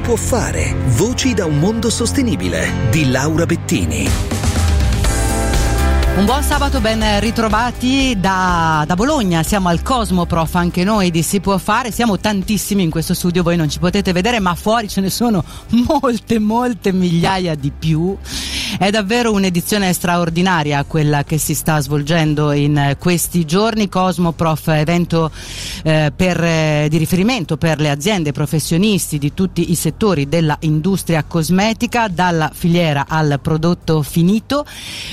può fare. Voci da un mondo sostenibile di Laura Bettini. Un buon sabato, ben ritrovati da Bologna. Siamo al Cosmoprof, anche noi di Si Può Fare. Siamo tantissimi in questo studio, voi non ci potete vedere, ma fuori ce ne sono molte migliaia di più. È davvero un'edizione straordinaria quella che si sta svolgendo in questi giorni. Cosmoprof, evento di riferimento per le aziende, professionisti di tutti i settori della industria cosmetica, dalla filiera al prodotto finito.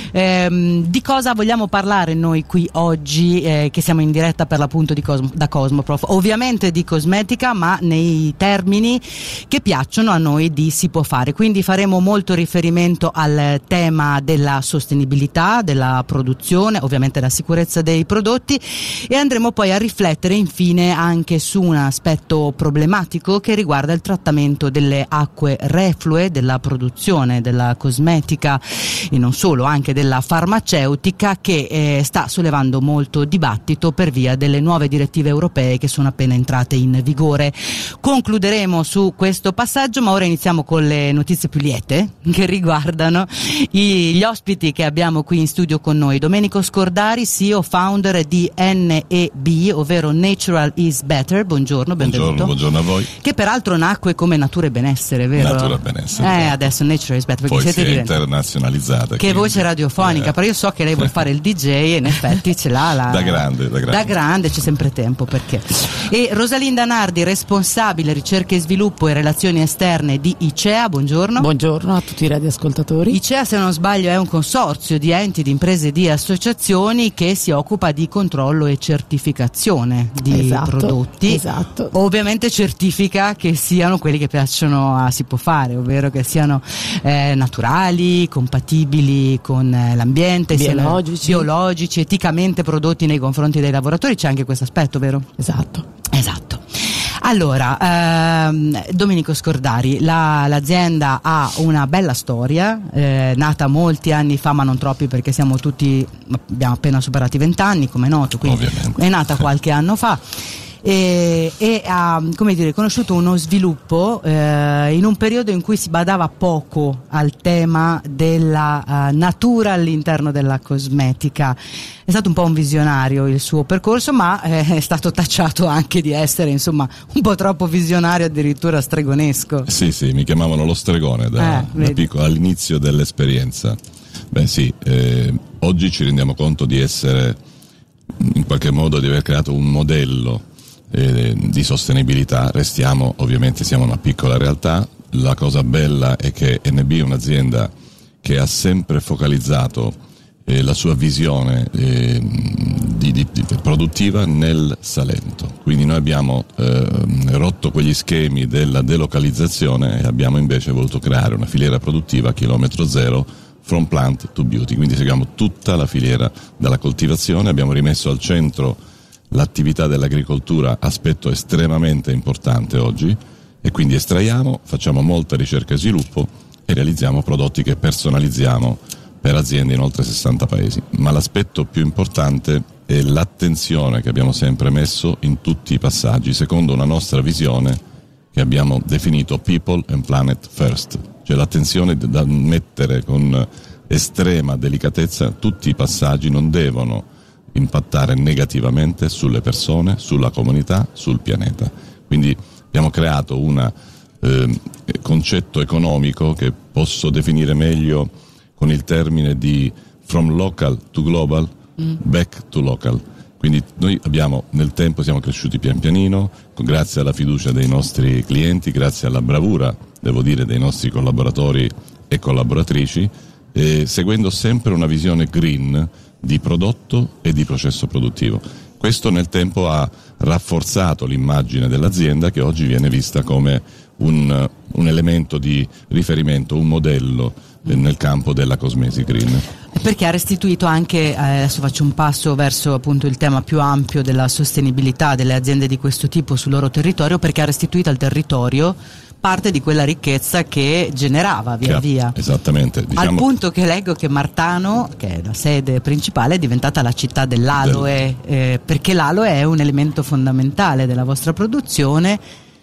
Di cosa vogliamo parlare noi qui oggi, che siamo in diretta per l'appunto da Cosmoprof? Ovviamente di cosmetica, ma nei termini che piacciono a noi di Si Può Fare. Quindi faremo molto riferimento al tema della sostenibilità, della produzione, ovviamente la sicurezza dei prodotti, e andremo poi a riflettere infine anche su un aspetto problematico che riguarda il trattamento delle acque reflue della produzione della cosmetica e non solo, anche della farmaceutica, che sta sollevando molto dibattito per via delle nuove direttive europee che sono appena entrate in vigore. Concluderemo su questo passaggio, ma ora iniziamo con le notizie più liete che riguardano gli ospiti che abbiamo qui in studio con noi. Domenico Scordari, CEO founder di NEB, ovvero Natural is Better. Buongiorno, benvenuto. Buongiorno a voi. Che peraltro nacque come Natura e Benessere, vero? Natura e Benessere. Adesso Natural is Better, perché poi siete si è internazionalizzata. Che voce radiofonica, però io so che lei vuole fare il DJ e in effetti ce l'ha da grande, c'è sempre tempo perché. E Rosalinda Nardi, responsabile ricerca e sviluppo e relazioni esterne di ICEA. Buongiorno. Buongiorno a tutti i radioascoltatori. ICEA, se non sbaglio, è un consorzio di enti, di imprese e di associazioni che si occupa di controllo e certificazione di prodotti. Esatto. Ovviamente certifica che siano quelli che piacciono a Si Può Fare, ovvero che siano naturali, compatibili con l'ambiente, biologici, eticamente prodotti nei confronti dei lavoratori. C'è anche questo aspetto, vero? Esatto. Allora, Domenico Scordari, l'azienda ha una bella storia, nata molti anni fa, ma non troppi perché abbiamo appena superato i 20 anni, come è noto, quindi ovviamente. È nata qualche anno fa. E ha conosciuto uno sviluppo in un periodo in cui si badava poco al tema della natura all'interno della cosmetica. È stato un po' un visionario il suo percorso, ma è stato tacciato anche di essere un po' troppo visionario, addirittura stregonesco. Sì, mi chiamavano lo stregone da piccolo, all'inizio dell'esperienza. Oggi ci rendiamo conto di essere, in qualche modo, di aver creato un modello di sostenibilità. Siamo una piccola realtà. La cosa bella è che NB è un'azienda che ha sempre focalizzato la sua visione produttiva nel Salento, quindi noi abbiamo rotto quegli schemi della delocalizzazione e abbiamo invece voluto creare una filiera produttiva a chilometro zero, from plant to beauty, quindi seguiamo tutta la filiera dalla coltivazione. Abbiamo rimesso al centro l'attività dell'agricoltura, aspetto estremamente importante oggi, e quindi estraiamo, facciamo molta ricerca e sviluppo e realizziamo prodotti che personalizziamo per aziende in oltre 60 paesi. Ma l'aspetto più importante è l'attenzione che abbiamo sempre messo in tutti i passaggi, secondo una nostra visione che abbiamo definito People and Planet First, cioè l'attenzione da mettere con estrema delicatezza. Tutti i passaggi non devono impattare negativamente sulle persone, sulla comunità, sul pianeta. Quindi abbiamo creato un concetto economico che posso definire meglio con il termine di from local to global, back to local. Quindi noi nel tempo siamo cresciuti pian pianino, grazie alla fiducia dei nostri clienti, grazie alla bravura, devo dire, dei nostri collaboratori e collaboratrici, seguendo sempre una visione green di prodotto e di processo produttivo. Questo nel tempo ha rafforzato l'immagine dell'azienda, che oggi viene vista come un elemento di riferimento, un modello nel campo della cosmesi green. Perché ha restituito anche, adesso faccio un passo verso appunto il tema più ampio della sostenibilità delle aziende di questo tipo sul loro territorio, perché ha restituito al territorio parte di quella ricchezza che generava via. Esattamente. Al punto che leggo che Martano, che è la sede principale, è diventata la città dell'aloe, perché l'aloe è un elemento fondamentale della vostra produzione,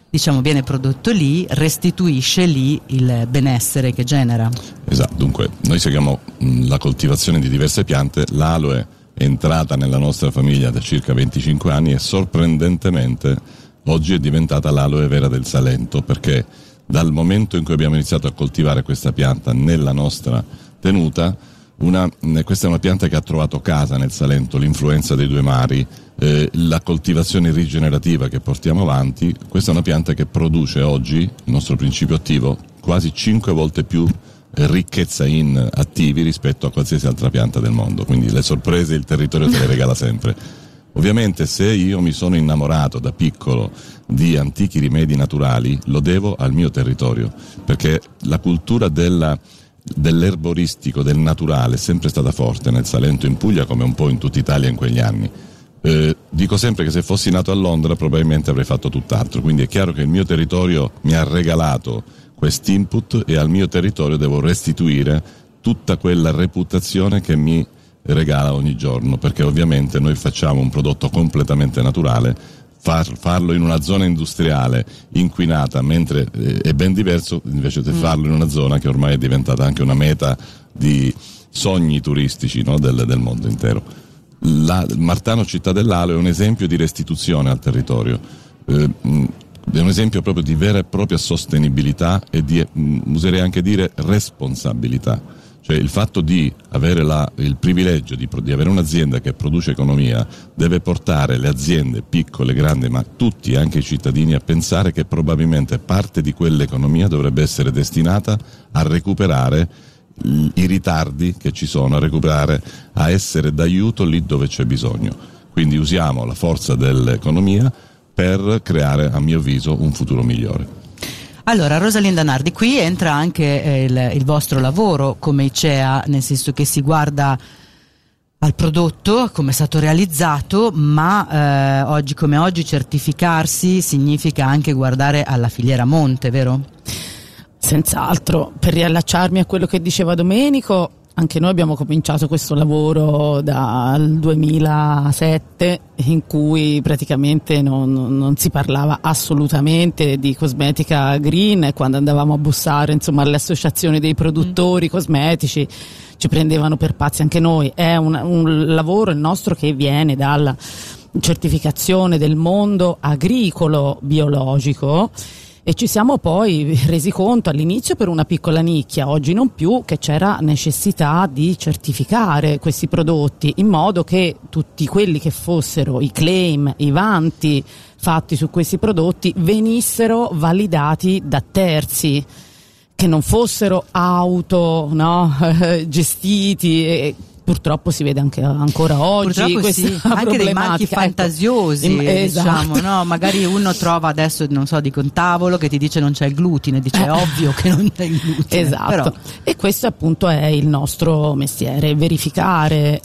diciamo viene prodotto lì, restituisce lì il benessere che genera. Esatto, dunque noi seguiamo la coltivazione di diverse piante. L'aloe è entrata nella nostra famiglia da circa 25 anni e sorprendentemente oggi è diventata l'aloe vera del Salento, perché dal momento in cui abbiamo iniziato a coltivare questa pianta nella nostra tenuta, questa è una pianta che ha trovato casa nel Salento, l'influenza dei due mari, la coltivazione rigenerativa che portiamo avanti. Questa è una pianta che produce oggi, il nostro principio attivo, quasi 5 volte più ricchezza in attivi rispetto a qualsiasi altra pianta del mondo, quindi le sorprese il territorio te le regala sempre. Ovviamente se io mi sono innamorato da piccolo di antichi rimedi naturali, lo devo al mio territorio, perché la cultura dell'erboristico, del naturale, è sempre stata forte nel Salento, in Puglia, come un po' in tutta Italia in quegli anni. Dico sempre che se fossi nato a Londra probabilmente avrei fatto tutt'altro, quindi è chiaro che il mio territorio mi ha regalato quest'input e al mio territorio devo restituire tutta quella reputazione che mi regala ogni giorno, perché ovviamente noi facciamo un prodotto completamente naturale. Farlo in una zona industriale inquinata mentre è ben diverso invece di farlo in una zona che ormai è diventata anche una meta di sogni turistici, no? del mondo intero. Martano Città dell'Aloe è un esempio di restituzione al territorio, è un esempio proprio di vera e propria sostenibilità e di, userei anche dire, responsabilità. Cioè il fatto di avere il privilegio di avere un'azienda che produce economia deve portare le aziende piccole, grandi, ma tutti, anche i cittadini, a pensare che probabilmente parte di quell'economia dovrebbe essere destinata a recuperare i ritardi che ci sono, a essere d'aiuto lì dove c'è bisogno. Quindi usiamo la forza dell'economia per creare, a mio avviso, un futuro migliore. Allora, Rosalinda Nardi, qui entra anche il vostro lavoro come ICEA, nel senso che si guarda al prodotto, come è stato realizzato, ma oggi come oggi certificarsi significa anche guardare alla filiera monte, vero? Senz'altro. Per riallacciarmi a quello che diceva Domenico, anche noi abbiamo cominciato questo lavoro dal 2007, in cui praticamente non si parlava assolutamente di cosmetica green, e quando andavamo a bussare, insomma, alle associazioni dei produttori cosmetici ci prendevano per pazzi anche noi. È un lavoro il nostro che viene dalla certificazione del mondo agricolo biologico, e ci siamo poi resi conto all'inizio per una piccola nicchia, oggi non più, che c'era necessità di certificare questi prodotti in modo che tutti quelli che fossero i claim, i vanti fatti su questi prodotti venissero validati da terzi, che non fossero gestiti. Purtroppo si vede anche ancora oggi questa anche dei marchi fantasiosi, esatto. Diciamo, no? Magari uno trova adesso, non so, dico un tavolo che ti dice non c'è il glutine, dice è ovvio che non c'è il glutine. Esatto. Però. E questo appunto è il nostro mestiere, verificare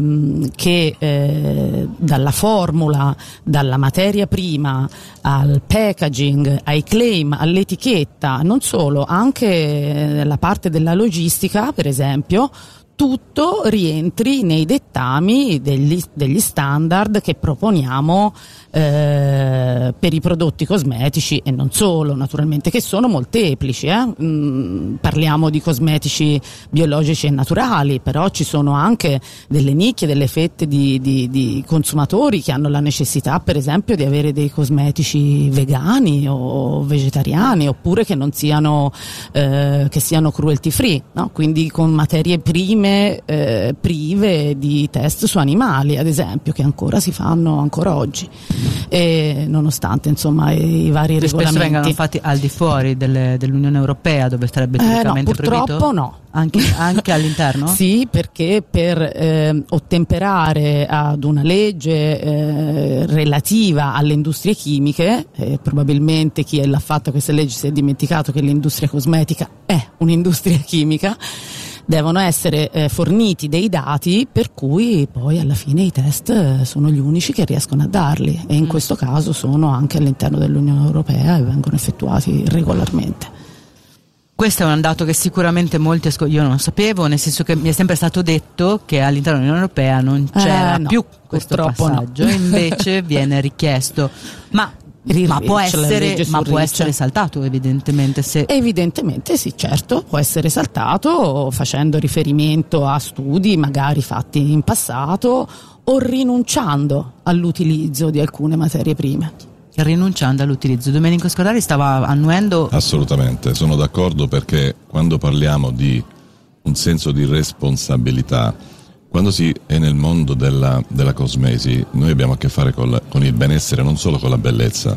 che dalla formula, dalla materia prima al packaging, ai claim, all'etichetta, non solo, anche la parte della logistica, per esempio, tutto rientri nei dettami degli standard che proponiamo per i prodotti cosmetici, e non solo, naturalmente, che sono molteplici. Parliamo di cosmetici biologici e naturali, però ci sono anche delle nicchie, delle fette di consumatori che hanno la necessità, per esempio, di avere dei cosmetici vegani o vegetariani, oppure che non siano che siano cruelty free, no? Quindi con materie prime prive di test su animali, ad esempio, che ancora si fanno ancora oggi, e nonostante, insomma, i vari regolamenti spesso vengano fatti al di fuori dell'Unione Europea, dove sarebbe teoricamente purtroppo proibito? No. Anche all'interno? Sì, perché per ottemperare ad una legge relativa alle industrie chimiche, probabilmente chi l'ha fatta questa legge si è dimenticato che l'industria cosmetica è un'industria chimica, devono essere forniti dei dati per cui poi alla fine i test sono gli unici che riescono a darli, e in questo caso sono anche all'interno dell'Unione Europea e vengono effettuati regolarmente. Questo è un dato che sicuramente molti io non sapevo, nel senso che mi è sempre stato detto che all'interno dell'Unione Europea non c'era più questo passaggio, invece viene richiesto. Ma Ma può essere saltato evidentemente Evidentemente sì, certo, può essere saltato facendo riferimento a studi magari fatti in passato o rinunciando all'utilizzo di alcune materie prime. Rinunciando all'utilizzo. Domenico Scolari stava annuendo. Assolutamente, sono d'accordo, perché quando parliamo di un senso di responsabilità, quando si è nel mondo della cosmesi, noi abbiamo a che fare con il benessere, non solo con la bellezza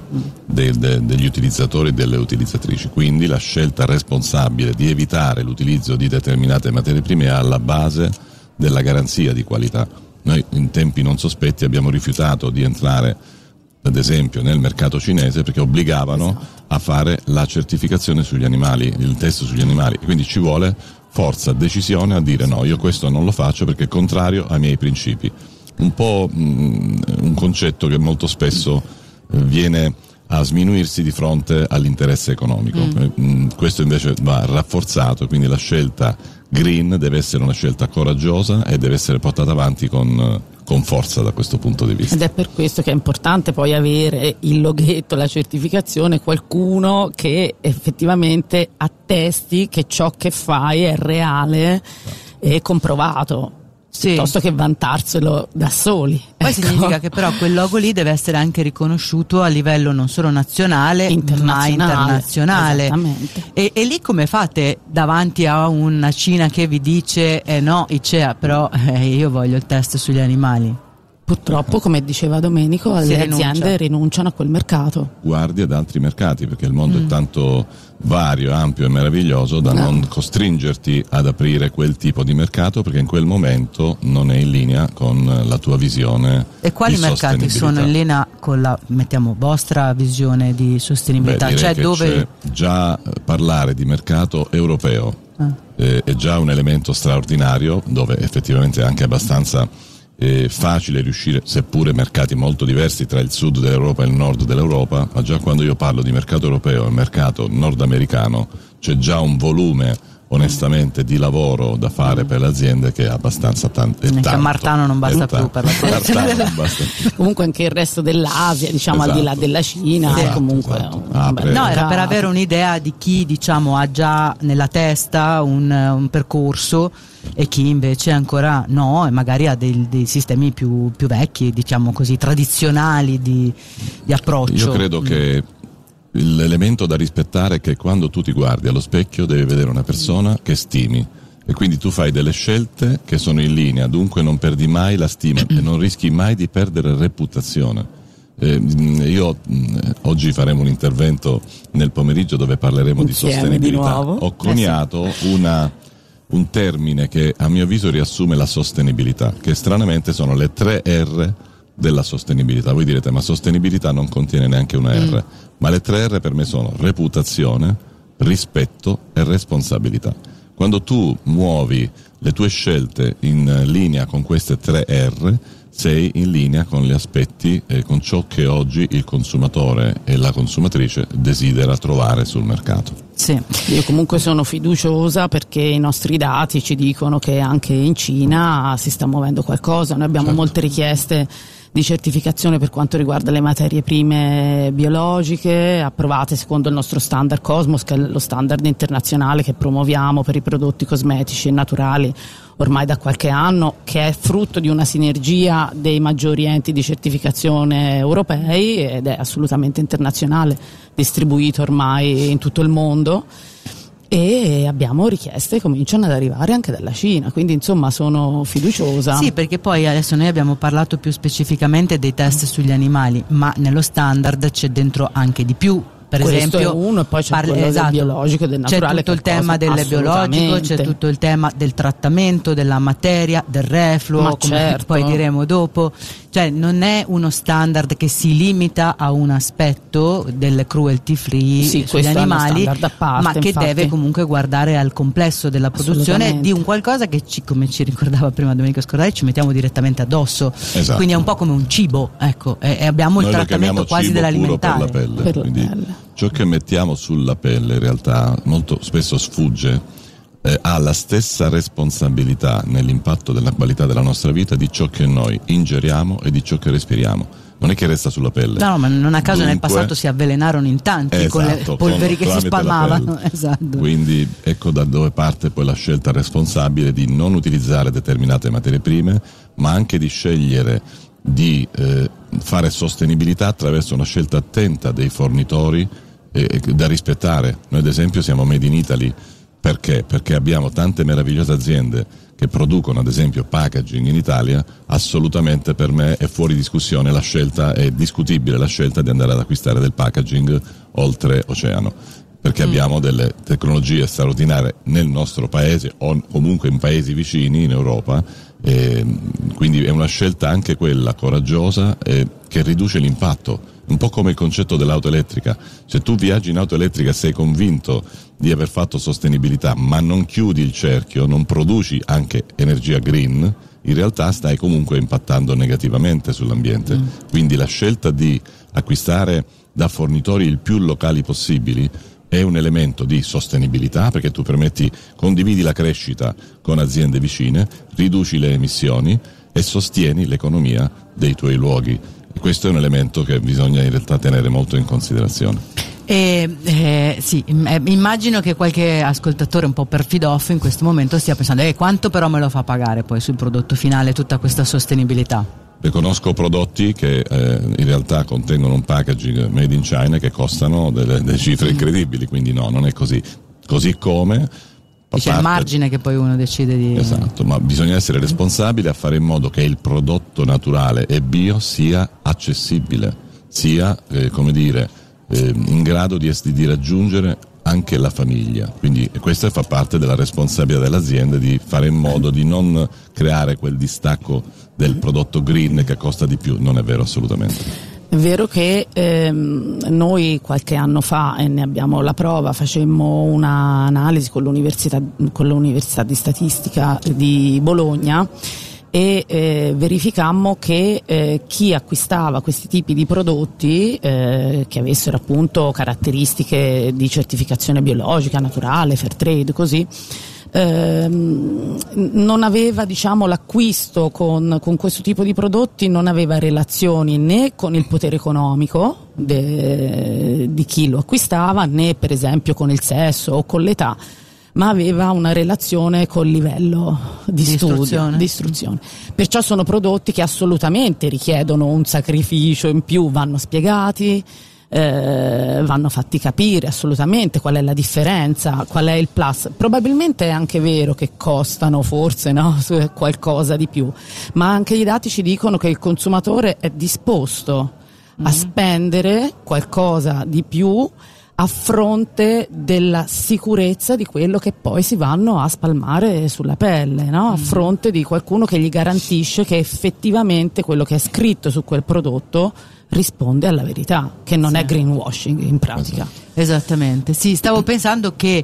degli utilizzatori e delle utilizzatrici. Quindi la scelta responsabile di evitare l'utilizzo di determinate materie prime è alla base della garanzia di qualità. Noi in tempi non sospetti abbiamo rifiutato di entrare, ad esempio, nel mercato cinese perché obbligavano a fare la certificazione sugli animali, il test sugli animali, quindi ci vuole forza, decisione a dire no, io questo non lo faccio perché è contrario ai miei principi. Un po' un concetto che molto spesso viene a sminuirsi di fronte all'interesse economico. Questo invece va rafforzato, quindi la scelta green deve essere una scelta coraggiosa e deve essere portata avanti con forza da questo punto di vista. Ed è per questo che è importante poi avere il loghetto, la certificazione, qualcuno che effettivamente attesti che ciò che fai è reale e comprovato, piuttosto che vantarselo da soli. Poi significa che però quel logo lì deve essere anche riconosciuto a livello non solo nazionale ma internazionale. Esattamente. E lì come fate davanti a una Cina che vi dice no, ICEA, però io voglio il test sugli animali? Purtroppo, come diceva Domenico, le aziende rinunciano a quel mercato. Guardi ad altri mercati, perché il mondo è tanto vario, ampio e meraviglioso da non costringerti ad aprire quel tipo di mercato, perché in quel momento non è in linea con la tua visione. E quali mercati sono in linea con la, vostra visione di sostenibilità? Cioè dove c'è già parlare di mercato europeo è già un elemento straordinario, dove effettivamente è anche abbastanza facile riuscire, seppure mercati molto diversi tra il sud dell'Europa e il nord dell'Europa, ma già quando io parlo di mercato europeo e mercato nordamericano c'è già un volume onestamente di lavoro da fare per le aziende che è abbastanza tanto. A Martano non basta più per la produzione. Comunque anche il resto dell'Asia, diciamo, al di là della Cina, è comunque no, era per avere un'idea di chi, diciamo, ha già nella testa un percorso e chi invece ancora no, e magari ha dei sistemi più vecchi, diciamo così, tradizionali di approccio. Io credo che l'elemento da rispettare è che quando tu ti guardi allo specchio devi vedere una persona che stimi, e quindi tu fai delle scelte che sono in linea, dunque non perdi mai la stima e non rischi mai di perdere reputazione. Io oggi faremo un intervento nel pomeriggio dove parleremo di sostenibilità. Ho coniato un termine che a mio avviso riassume la sostenibilità, che stranamente sono le 3 R della sostenibilità. Voi direte, ma sostenibilità non contiene neanche una R, ma le 3 R per me sono reputazione, rispetto e responsabilità. Quando tu muovi le tue scelte in linea con queste 3 R, sei in linea con gli aspetti e con ciò che oggi il consumatore e la consumatrice desidera trovare sul mercato. Sì, io comunque sono fiduciosa perché i nostri dati ci dicono che anche in Cina si sta muovendo qualcosa. Noi abbiamo molte richieste di certificazione per quanto riguarda le materie prime biologiche approvate secondo il nostro standard Cosmos, che è lo standard internazionale che promuoviamo per i prodotti cosmetici e naturali ormai da qualche anno, che è frutto di una sinergia dei maggiori enti di certificazione europei ed è assolutamente internazionale, distribuito ormai in tutto il mondo, e abbiamo richieste che cominciano ad arrivare anche dalla Cina, quindi insomma sono fiduciosa. Sì, perché poi adesso noi abbiamo parlato più specificamente dei test sugli animali, ma nello standard c'è dentro anche di più. Per questo esempio, è uno, e poi c'è quello del biologico e del naturale. C'è tutto il tema del biologico, c'è tutto il tema del trattamento della materia, del refluo, come poi diremo dopo. Cioè non è uno standard che si limita a un aspetto del cruelty free sugli animali, ma che deve comunque guardare al complesso della produzione di un qualcosa che come ci ricordava prima Domenico Scolari, ci mettiamo direttamente addosso. Esatto. Quindi è un po' come un cibo, ecco, e abbiamo il trattamento quasi dell'alimentare per la pelle. Quindi ciò che mettiamo sulla pelle in realtà molto spesso sfugge, ha la stessa responsabilità nell'impatto della qualità della nostra vita di ciò che noi ingeriamo e di ciò che respiriamo. non è che resta sulla pelle. No, ma non a caso nel Dunque, passato si avvelenarono in tanti con le polveri che si spalmavano. Esatto. Quindi ecco da dove parte poi la scelta responsabile di non utilizzare determinate materie prime, ma anche di scegliere di fare sostenibilità attraverso una scelta attenta dei fornitori da rispettare. Noi ad esempio siamo Made in Italy perché abbiamo tante meravigliose aziende che producono ad esempio packaging in Italia. Assolutamente per me è fuori discussione la scelta, è discutibile la scelta di andare ad acquistare del packaging oltre oceano, perché abbiamo delle tecnologie straordinarie nel nostro paese o comunque in paesi vicini in Europa, quindi è una scelta anche quella coraggiosa che riduce l'impatto, un po' come il concetto dell'auto elettrica. Se tu viaggi in auto elettrica sei convinto di aver fatto sostenibilità ma non chiudi il cerchio, non produci anche energia green, in realtà stai comunque impattando negativamente sull'ambiente. Quindi la scelta di acquistare da fornitori il più locali possibili è un elemento di sostenibilità, perché tu condividi la crescita con aziende vicine, riduci le emissioni e sostieni l'economia dei tuoi luoghi. E questo è un elemento che bisogna in realtà tenere molto in considerazione. Sì, immagino che qualche ascoltatore un po' perfidoffo in questo momento stia pensando quanto però me lo fa pagare poi sul prodotto finale tutta questa sostenibilità? Conosco prodotti che in realtà contengono un packaging made in China che costano delle cifre incredibili, quindi no, non è così. Così come c'è il margine che poi uno decide di... Esatto, ma bisogna essere responsabili a fare in modo che il prodotto naturale e bio sia accessibile, sia in grado di raggiungere anche la famiglia. Quindi questa fa parte della responsabilità dell'azienda, di fare in modo di non creare quel distacco del prodotto green che costa di più. Non è vero assolutamente. È vero che noi qualche anno fa, e ne abbiamo la prova, facemmo un'analisi con l'Università di Statistica di Bologna e verificammo che chi acquistava questi tipi di prodotti che avessero appunto caratteristiche di certificazione biologica, naturale, fair trade, così, non aveva, l'acquisto con questo tipo di prodotti non aveva relazioni né con il potere economico di chi lo acquistava, né per esempio con il sesso o con l'età, ma aveva una relazione col livello di studio, di istruzione. Perciò sono prodotti che assolutamente richiedono un sacrificio in più, vanno spiegati, vanno fatti capire assolutamente qual è la differenza, qual è il plus. Probabilmente è anche vero che costano forse qualcosa di più, ma anche i dati ci dicono che il consumatore è disposto a spendere qualcosa di più a fronte della sicurezza di quello che poi si vanno a spalmare sulla pelle, no? A fronte di qualcuno che gli garantisce che effettivamente quello che è scritto su quel prodotto risponde alla verità, che non è greenwashing in pratica. Esattamente, sì, stavo pensando che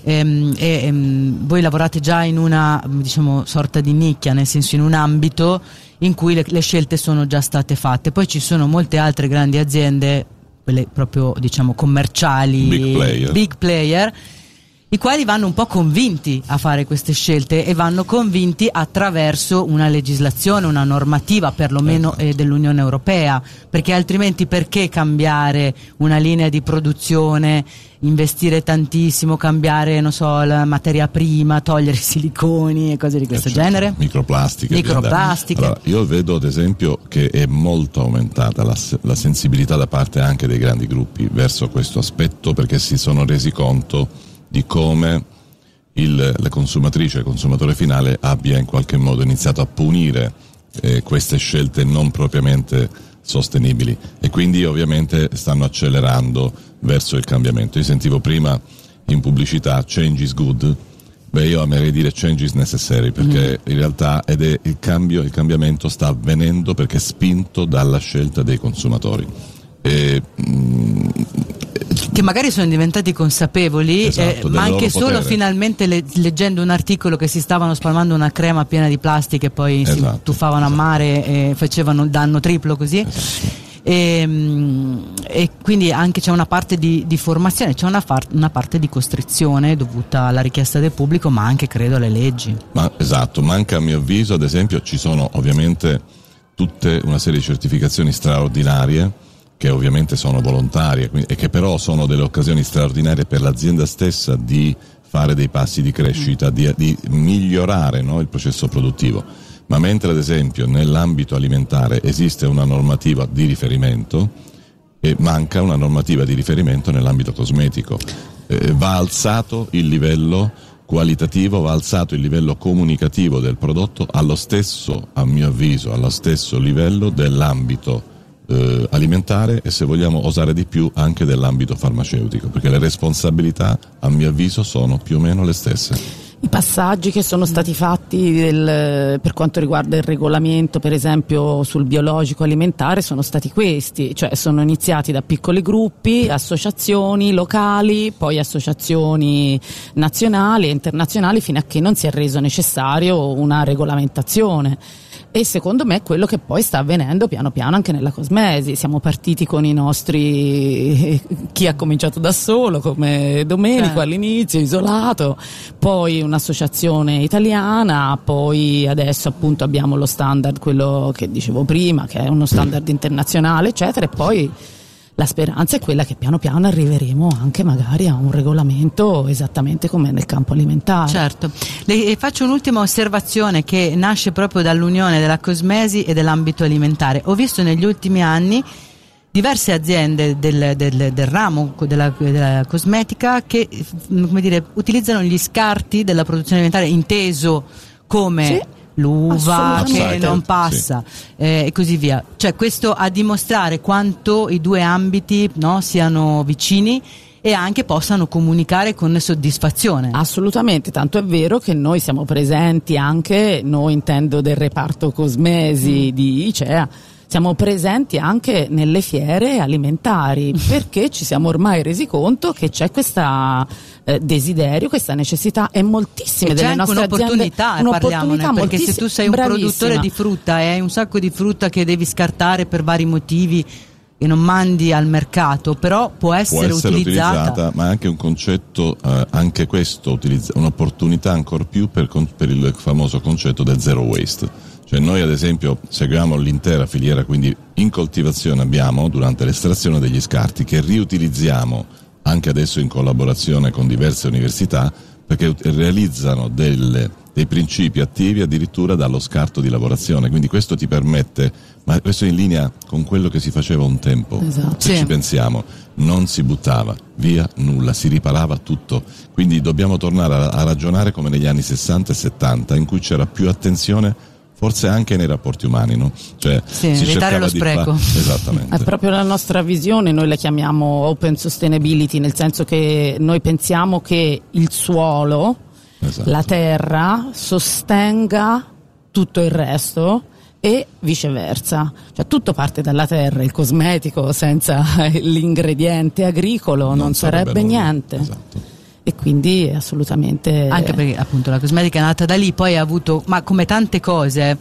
voi lavorate già in una sorta di nicchia, nel senso in un ambito in cui le scelte sono già state fatte. Poi ci sono molte altre grandi aziende, quelle proprio commerciali, big player, i quali vanno un po' convinti a fare queste scelte e vanno convinti attraverso una legislazione, una normativa perlomeno dell'Unione Europea, perché altrimenti perché cambiare una linea di produzione, investire tantissimo, cambiare la materia prima, togliere i siliconi e cose di questo genere? Microplastiche. Allora, io vedo ad esempio che è molto aumentata la sensibilità da parte anche dei grandi gruppi verso questo aspetto, perché si sono resi conto di come la consumatrice, il consumatore finale abbia in qualche modo iniziato a punire queste scelte non propriamente sostenibili, e quindi ovviamente stanno accelerando verso il cambiamento. Io sentivo prima in pubblicità change is good, io amerei dire change is necessary, perché in realtà il cambiamento sta avvenendo perché è spinto dalla scelta dei consumatori. Che magari sono diventati consapevoli, ma anche solo potere. Finalmente leggendo un articolo che si stavano spalmando una crema piena di plastica e poi si tuffavano a mare e facevano danno triplo così. E quindi anche c'è una parte di formazione, c'è una parte di costrizione dovuta alla richiesta del pubblico, ma anche credo alle leggi. Manca a mio avviso, ad esempio, ci sono ovviamente tutte una serie di certificazioni straordinarie che ovviamente sono volontarie e che però sono delle occasioni straordinarie per l'azienda stessa di fare dei passi di crescita, di migliorare, no, il processo produttivo. Ma mentre ad esempio nell'ambito alimentare esiste una normativa di riferimento, manca una normativa di riferimento nell'ambito cosmetico. Va alzato il livello qualitativo, va alzato il livello comunicativo del prodotto allo stesso, a mio avviso, allo stesso livello dell'ambito alimentare e, se vogliamo osare di più, anche dell'ambito farmaceutico, perché le responsabilità, a mio avviso, sono più o meno le stesse. I passaggi che sono stati fatti per quanto riguarda il regolamento, per esempio sul biologico alimentare, sono stati questi, cioè sono iniziati da piccoli gruppi, associazioni locali, poi associazioni nazionali e internazionali, fino a che non si è reso necessario una regolamentazione. E secondo me è quello che poi sta avvenendo piano piano anche nella cosmesi. Siamo partiti con i nostri, chi ha cominciato da solo come Domenico all'inizio, isolato, poi un'associazione italiana, poi adesso appunto abbiamo lo standard, quello che dicevo prima, che è uno standard internazionale, eccetera, e poi la speranza è quella che piano piano arriveremo anche magari a un regolamento esattamente come nel campo alimentare. Certo. Le faccio un'ultima osservazione che nasce proprio dall'unione della cosmesi e dell'ambito alimentare. Ho visto negli ultimi anni diverse aziende del ramo della cosmetica che, come dire, utilizzano gli scarti della produzione alimentare inteso come l'uva che non passa, e così via. Cioè, questo a dimostrare quanto i due ambiti, no, siano vicini e anche possano comunicare con soddisfazione. Assolutamente, tanto è vero che noi siamo presenti anche, noi intendo del reparto cosmesi di ICEA, siamo presenti anche nelle fiere alimentari perché ci siamo ormai resi conto che c'è questa desiderio, questa necessità, e moltissime delle nostre aziende un'opportunità, perché se tu sei un produttore di frutta e hai un sacco di frutta che devi scartare per vari motivi e non mandi al mercato, però può essere utilizzata, ma è anche un concetto, anche questo un'opportunità ancor più per il famoso concetto del zero waste. Cioè, noi ad esempio seguiamo l'intera filiera, quindi in coltivazione abbiamo, durante l'estrazione degli scarti, che riutilizziamo anche adesso in collaborazione con diverse università, perché realizzano dei principi attivi addirittura dallo scarto di lavorazione. Quindi questo ti permette, ma questo è in linea con quello che si faceva un tempo. Esatto. Se ci pensiamo, non si buttava via nulla, si riparava tutto. Quindi dobbiamo tornare a ragionare come negli anni 60 e 70, in cui c'era più attenzione, forse anche nei rapporti umani, no? Cioè, si evitare lo spreco. Esattamente. È proprio la nostra visione, noi la chiamiamo open sustainability, nel senso che noi pensiamo che il suolo, la terra, sostenga tutto il resto e viceversa. Cioè, tutto parte dalla terra, il cosmetico senza l'ingrediente agricolo non sarebbe niente. Esatto. E quindi assolutamente, anche perché appunto la cosmetica è nata da lì, poi ha avuto, ma come tante cose,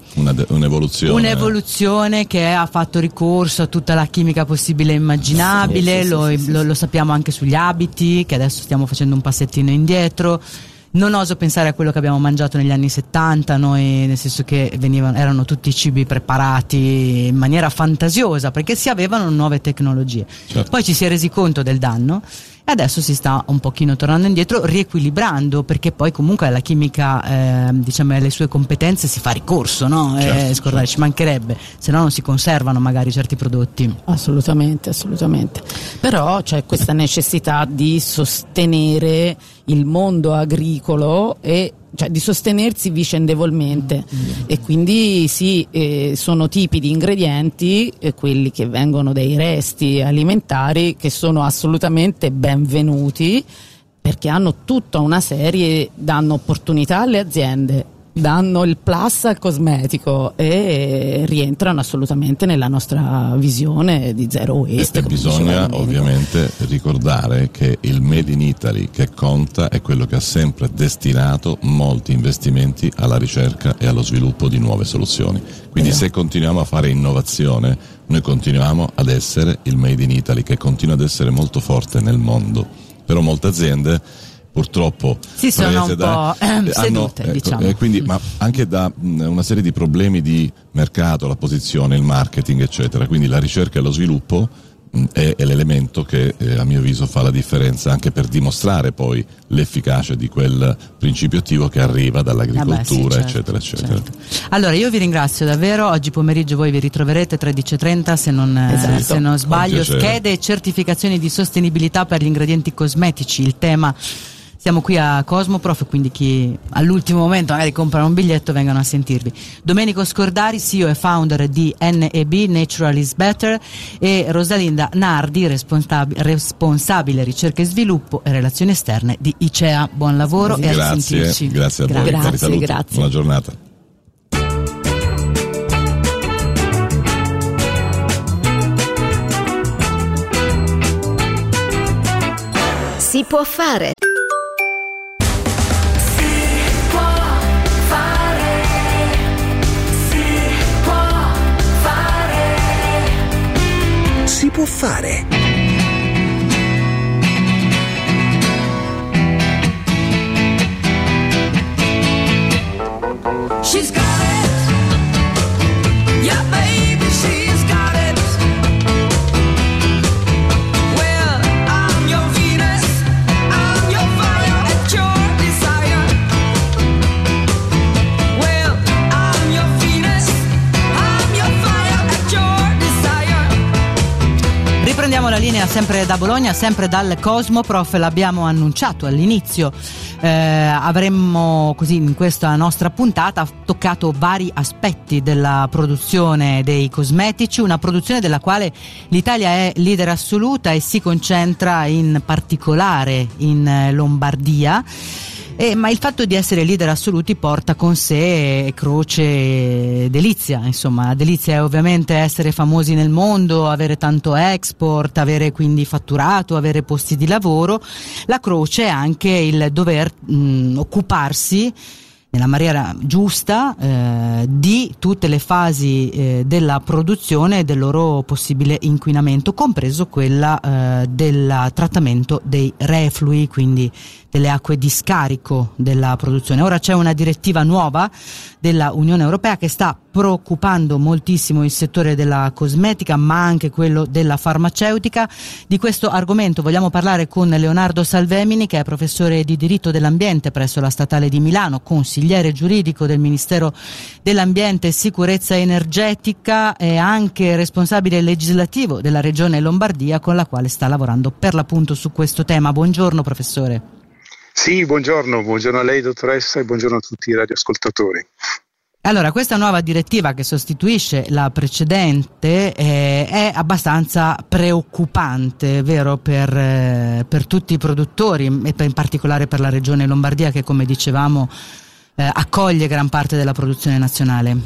un'evoluzione che ha fatto ricorso a tutta la chimica possibile e immaginabile. Lo sappiamo anche sugli abiti, che adesso stiamo facendo un passettino indietro. Non oso pensare a quello che abbiamo mangiato negli anni 70 noi, nel senso che erano tutti cibi preparati in maniera fantasiosa perché si avevano nuove tecnologie. Certo. Poi ci si è resi conto del danno e adesso si sta un pochino tornando indietro, riequilibrando, perché poi comunque la chimica, diciamo, alle sue competenze si fa ricorso, no? Certo. Ci mancherebbe, se no non si conservano magari certi prodotti. Assolutamente. Però c'è questa necessità di sostenere il mondo agricolo e cioè di sostenersi vicendevolmente, e quindi sono tipi di ingredienti, quelli che vengono dai resti alimentari, che sono assolutamente benvenuti perché hanno tutta una serie, danno opportunità alle aziende, danno il plus al cosmetico e rientrano assolutamente nella nostra visione di zero waste. E bisogna ovviamente ricordare che il Made in Italy che conta è quello che ha sempre destinato molti investimenti alla ricerca e allo sviluppo di nuove soluzioni. Quindi se continuiamo a fare innovazione, noi continuiamo ad essere il Made in Italy, che continua ad essere molto forte nel mondo. Però molte aziende purtroppo sono un po' sedute, diciamo. Quindi, ma anche da una serie di problemi di mercato, la posizione, il marketing, eccetera. Quindi la ricerca e lo sviluppo è l'elemento che a mio avviso fa la differenza, anche per dimostrare poi l'efficacia di quel principio attivo che arriva dall'agricoltura, certo, eccetera, eccetera. Certo. Allora io vi ringrazio davvero, oggi pomeriggio voi vi ritroverete 13:30 se non sbaglio, schede e certificazioni di sostenibilità per gli ingredienti cosmetici, il tema. Siamo qui a Cosmoprof, quindi chi all'ultimo momento magari compra un biglietto vengano a sentirvi. Domenico Scordari, CEO e founder di NEB, Natural is Better, e Rosalinda Nardi, responsabile ricerca e sviluppo e relazioni esterne di ICEA. Buon lavoro e a risentirci. Grazie a voi, cari saluti. Buona giornata. Si può fare. Si può fare. She's got it. Yeah, baby, she's got it. Well, I'm your Venus, I'm your fire at your desire. Well, I'm your Venus, I'm your fire at your desire. Riprendiamo la linea sempre da Bologna, sempre dal Cosmoprof, l'abbiamo annunciato all'inizio. Avremmo così in questa nostra puntata toccato vari aspetti della produzione dei cosmetici, una produzione della quale l'Italia è leader assoluta e si concentra in particolare in Lombardia. Ma il fatto di essere leader assoluti porta con sé croce delizia, insomma. Delizia è ovviamente essere famosi nel mondo, avere tanto export, avere quindi fatturato, avere posti di lavoro. La croce è anche il dover occuparsi nella maniera giusta di tutte le fasi della produzione e del loro possibile inquinamento, compreso quella del trattamento dei reflui, quindi delle acque di scarico della produzione. Ora c'è una direttiva nuova della Unione Europea che sta preoccupando moltissimo il settore della cosmetica, ma anche quello della farmaceutica. Di questo argomento vogliamo parlare con Leonardo Salvemini, che è professore di diritto dell'ambiente presso la Statale di Milano, consigliere giuridico del Ministero dell'Ambiente e Sicurezza Energetica e anche responsabile legislativo della Regione Lombardia, con la quale sta lavorando per l'appunto su questo tema. Buongiorno professore. Sì, buongiorno a lei dottoressa e buongiorno a tutti i radioascoltatori. Allora, questa nuova direttiva che sostituisce la precedente è abbastanza preoccupante, vero, per tutti i produttori e in particolare per la Regione Lombardia che, come dicevamo, accoglie gran parte della produzione nazionale.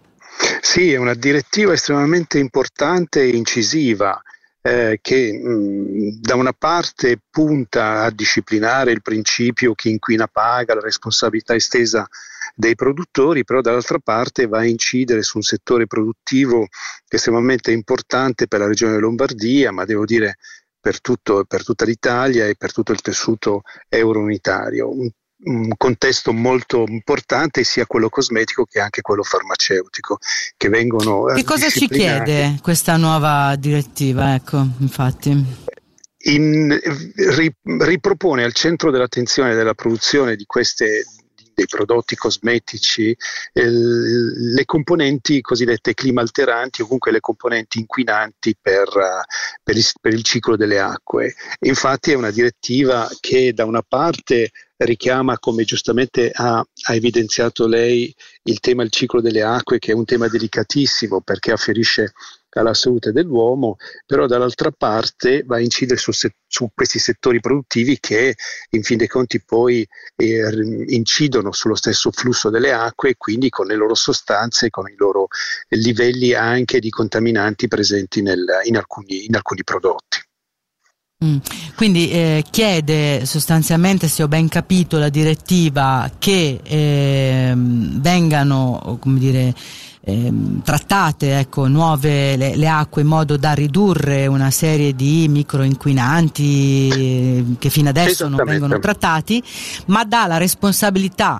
Sì, è una direttiva estremamente importante e incisiva. Che da una parte punta a disciplinare il principio chi inquina paga, la responsabilità estesa dei produttori, però dall'altra parte va a incidere su un settore produttivo che è estremamente importante per la regione Lombardia, ma devo dire per tutta l'Italia e per tutto il tessuto euro-unitario. Un contesto molto importante sia quello cosmetico che anche quello farmaceutico, che vengono Che cosa ci chiede questa nuova direttiva? Ecco, infatti ripropone al centro dell'attenzione della produzione dei prodotti cosmetici le componenti cosiddette climalteranti o comunque le componenti inquinanti per il ciclo delle acque. Infatti è una direttiva che da una parte richiama, come giustamente ha evidenziato lei, il tema del ciclo delle acque, che è un tema delicatissimo perché afferisce alla salute dell'uomo, però dall'altra parte va a incidere su questi settori produttivi che in fin dei conti poi incidono sullo stesso flusso delle acque e quindi con le loro sostanze, con i loro livelli anche di contaminanti presenti in alcuni prodotti. Quindi chiede sostanzialmente, se ho ben capito la direttiva, che vengano, come dire, trattate, ecco, nuove le acque in modo da ridurre una serie di microinquinanti che fino adesso non vengono trattati, ma dà la responsabilità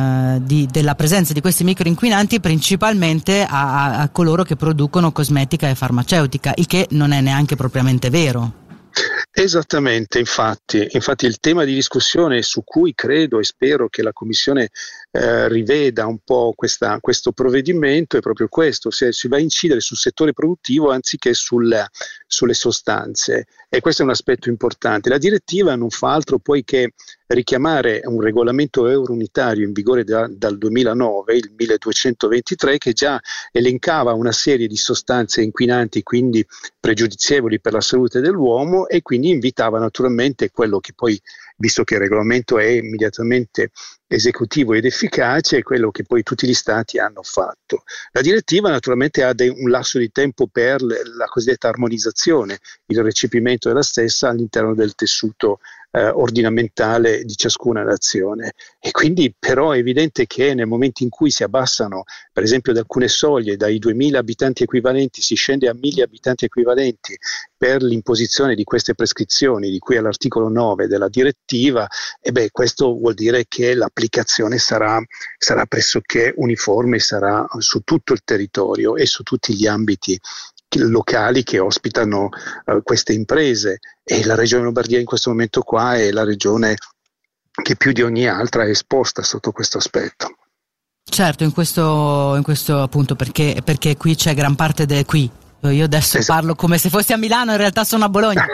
della presenza di questi microinquinanti principalmente a coloro che producono cosmetica e farmaceutica, il che non è neanche propriamente vero. Esattamente, infatti il tema di discussione su cui credo e spero che la Commissione riveda un po' questo provvedimento è proprio questo, se si va a incidere sul settore produttivo anziché sulle sostanze, e questo è un aspetto importante. La direttiva non fa altro poi che richiamare un regolamento euro-unitario in vigore dal 2009, il 1223, che già elencava una serie di sostanze inquinanti, quindi pregiudizievoli per la salute dell'uomo, e quindi invitava naturalmente quello che poi, visto che il regolamento è immediatamente esecutivo ed efficace, è quello che poi tutti gli stati hanno fatto. La direttiva naturalmente ha un lasso di tempo per la cosiddetta armonizzazione, il recepimento della stessa all'interno del tessuto ordinamentale di ciascuna nazione, e quindi però è evidente che nel momento in cui si abbassano per esempio da alcune soglie, dai 2000 abitanti equivalenti si scende a 1000 abitanti equivalenti per l'imposizione di queste prescrizioni di cui all'articolo 9 della direttiva, questo vuol dire che l'applicazione sarà pressoché uniforme, sarà su tutto il territorio e su tutti gli ambiti locali che ospitano queste imprese, e la regione Lombardia in questo momento qua è la regione che più di ogni altra è esposta sotto questo aspetto. Certo, in questo appunto perché qui c'è gran parte io adesso parlo come se fossi a Milano, in realtà sono a Bologna.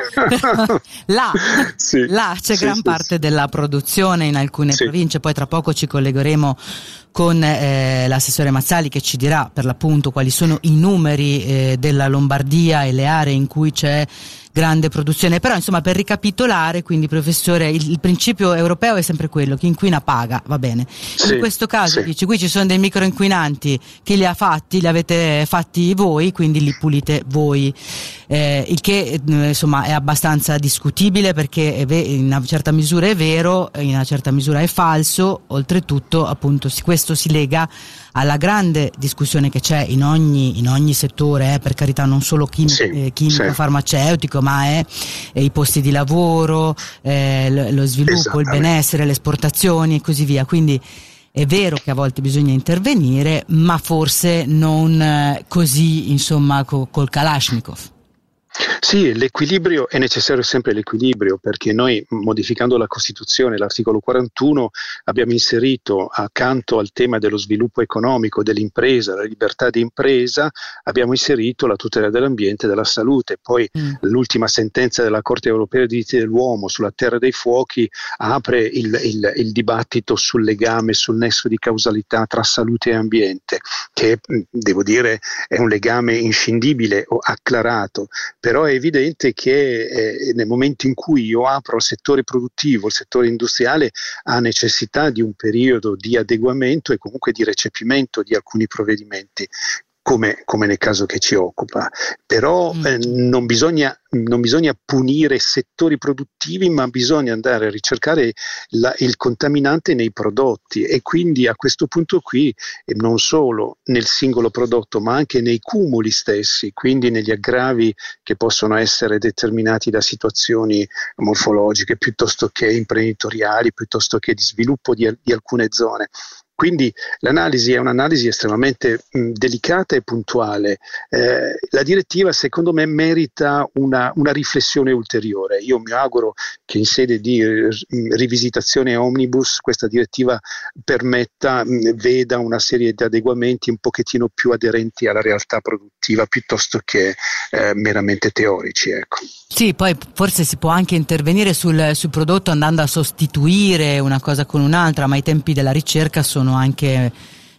là c'è gran parte della produzione in alcune province. Poi tra poco ci collegheremo con l'assessore Mazzali, che ci dirà per l'appunto quali sono i numeri della Lombardia e le aree in cui c'è grande produzione. Però insomma, per ricapitolare, quindi professore, il principio europeo è sempre quello: chi inquina paga, va bene. In questo caso dici, qui ci sono dei microinquinanti, chi li ha fatti? Li avete fatti voi, quindi li pulite voi, il che insomma è abbastanza discutibile, perché in una certa misura è vero, in una certa misura è falso. Oltretutto appunto questo si lega alla grande discussione che c'è in ogni settore, per carità, non solo chimico, farmaceutico, ma è i posti di lavoro, lo sviluppo, il benessere, le esportazioni e così via. Quindi è vero che a volte bisogna intervenire, ma forse non così, insomma, col Kalashnikov. Sì, l'equilibrio è necessario, sempre l'equilibrio, perché noi, modificando la Costituzione, l'articolo 41, abbiamo inserito, accanto al tema dello sviluppo economico, dell'impresa, la libertà di impresa, abbiamo inserito la tutela dell'ambiente e della salute. Poi l'ultima sentenza della Corte Europea dei diritti dell'uomo sulla terra dei fuochi apre il dibattito sul legame, sul nesso di causalità tra salute e ambiente, che devo dire è un legame inscindibile o acclarato. Però è evidente che nel momento in cui io apro il settore produttivo, il settore industriale ha necessità di un periodo di adeguamento e comunque di recepimento di alcuni provvedimenti, come nel caso che ci occupa. Però non bisogna punire settori produttivi, ma bisogna andare a ricercare il contaminante nei prodotti, e quindi a questo punto qui non solo nel singolo prodotto, ma anche nei cumuli stessi, quindi negli aggravi che possono essere determinati da situazioni morfologiche piuttosto che imprenditoriali, piuttosto che di sviluppo di alcune zone. Quindi l'analisi è un'analisi estremamente delicata e puntuale. La direttiva, secondo me, merita una riflessione ulteriore. Io mi auguro che in sede di rivisitazione omnibus questa direttiva veda una serie di adeguamenti un pochettino più aderenti alla realtà produttiva piuttosto che meramente teorici, ecco. Sì, poi forse si può anche intervenire sul prodotto andando a sostituire una cosa con un'altra, ma i tempi della ricerca sono anche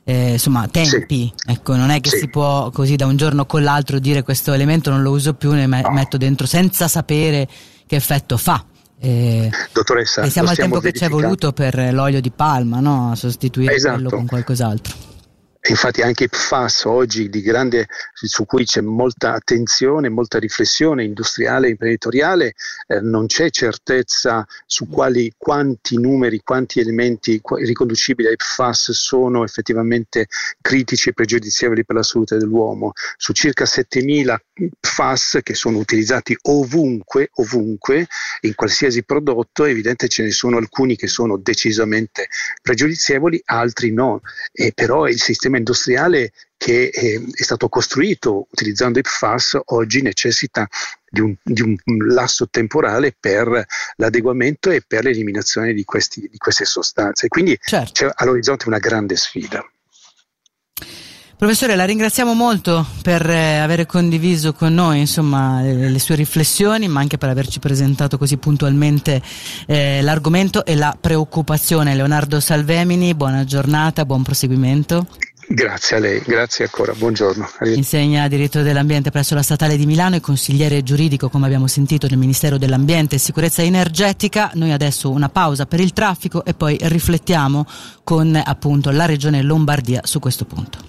tempi, ecco, non è che si può così da un giorno con l'altro dire questo elemento non lo uso più, ne metto dentro senza sapere che effetto fa. Dottoressa, e siamo al tempo che ci è voluto per l'olio di palma, no? A sostituire quello con qualcos'altro. Infatti anche PFAS oggi su cui c'è molta attenzione, molta riflessione industriale e imprenditoriale, non c'è certezza su quanti numeri, quanti elementi riconducibili ai PFAS sono effettivamente critici e pregiudizievoli per la salute dell'uomo. Su circa 7.000 PFAS che sono utilizzati ovunque, in qualsiasi prodotto, è evidente ce ne sono alcuni che sono decisamente pregiudizievoli, altri no. Però il sistema industriale che è stato costruito utilizzando i PFAS oggi necessita di un lasso temporale per l'adeguamento e per l'eliminazione di queste sostanze. Quindi certo, c'è all'orizzonte una grande sfida. Professore, la ringraziamo molto per aver condiviso con noi, insomma, le sue riflessioni, ma anche per averci presentato così puntualmente l'argomento e la preoccupazione. Leonardo Salvemini, buona giornata, buon proseguimento. Grazie a lei, grazie ancora, buongiorno. Insegna diritto dell'ambiente presso la Statale di Milano e consigliere giuridico, come abbiamo sentito, del Ministero dell'Ambiente e Sicurezza Energetica. Noi adesso una pausa per il traffico e poi riflettiamo con appunto la Regione Lombardia su questo punto.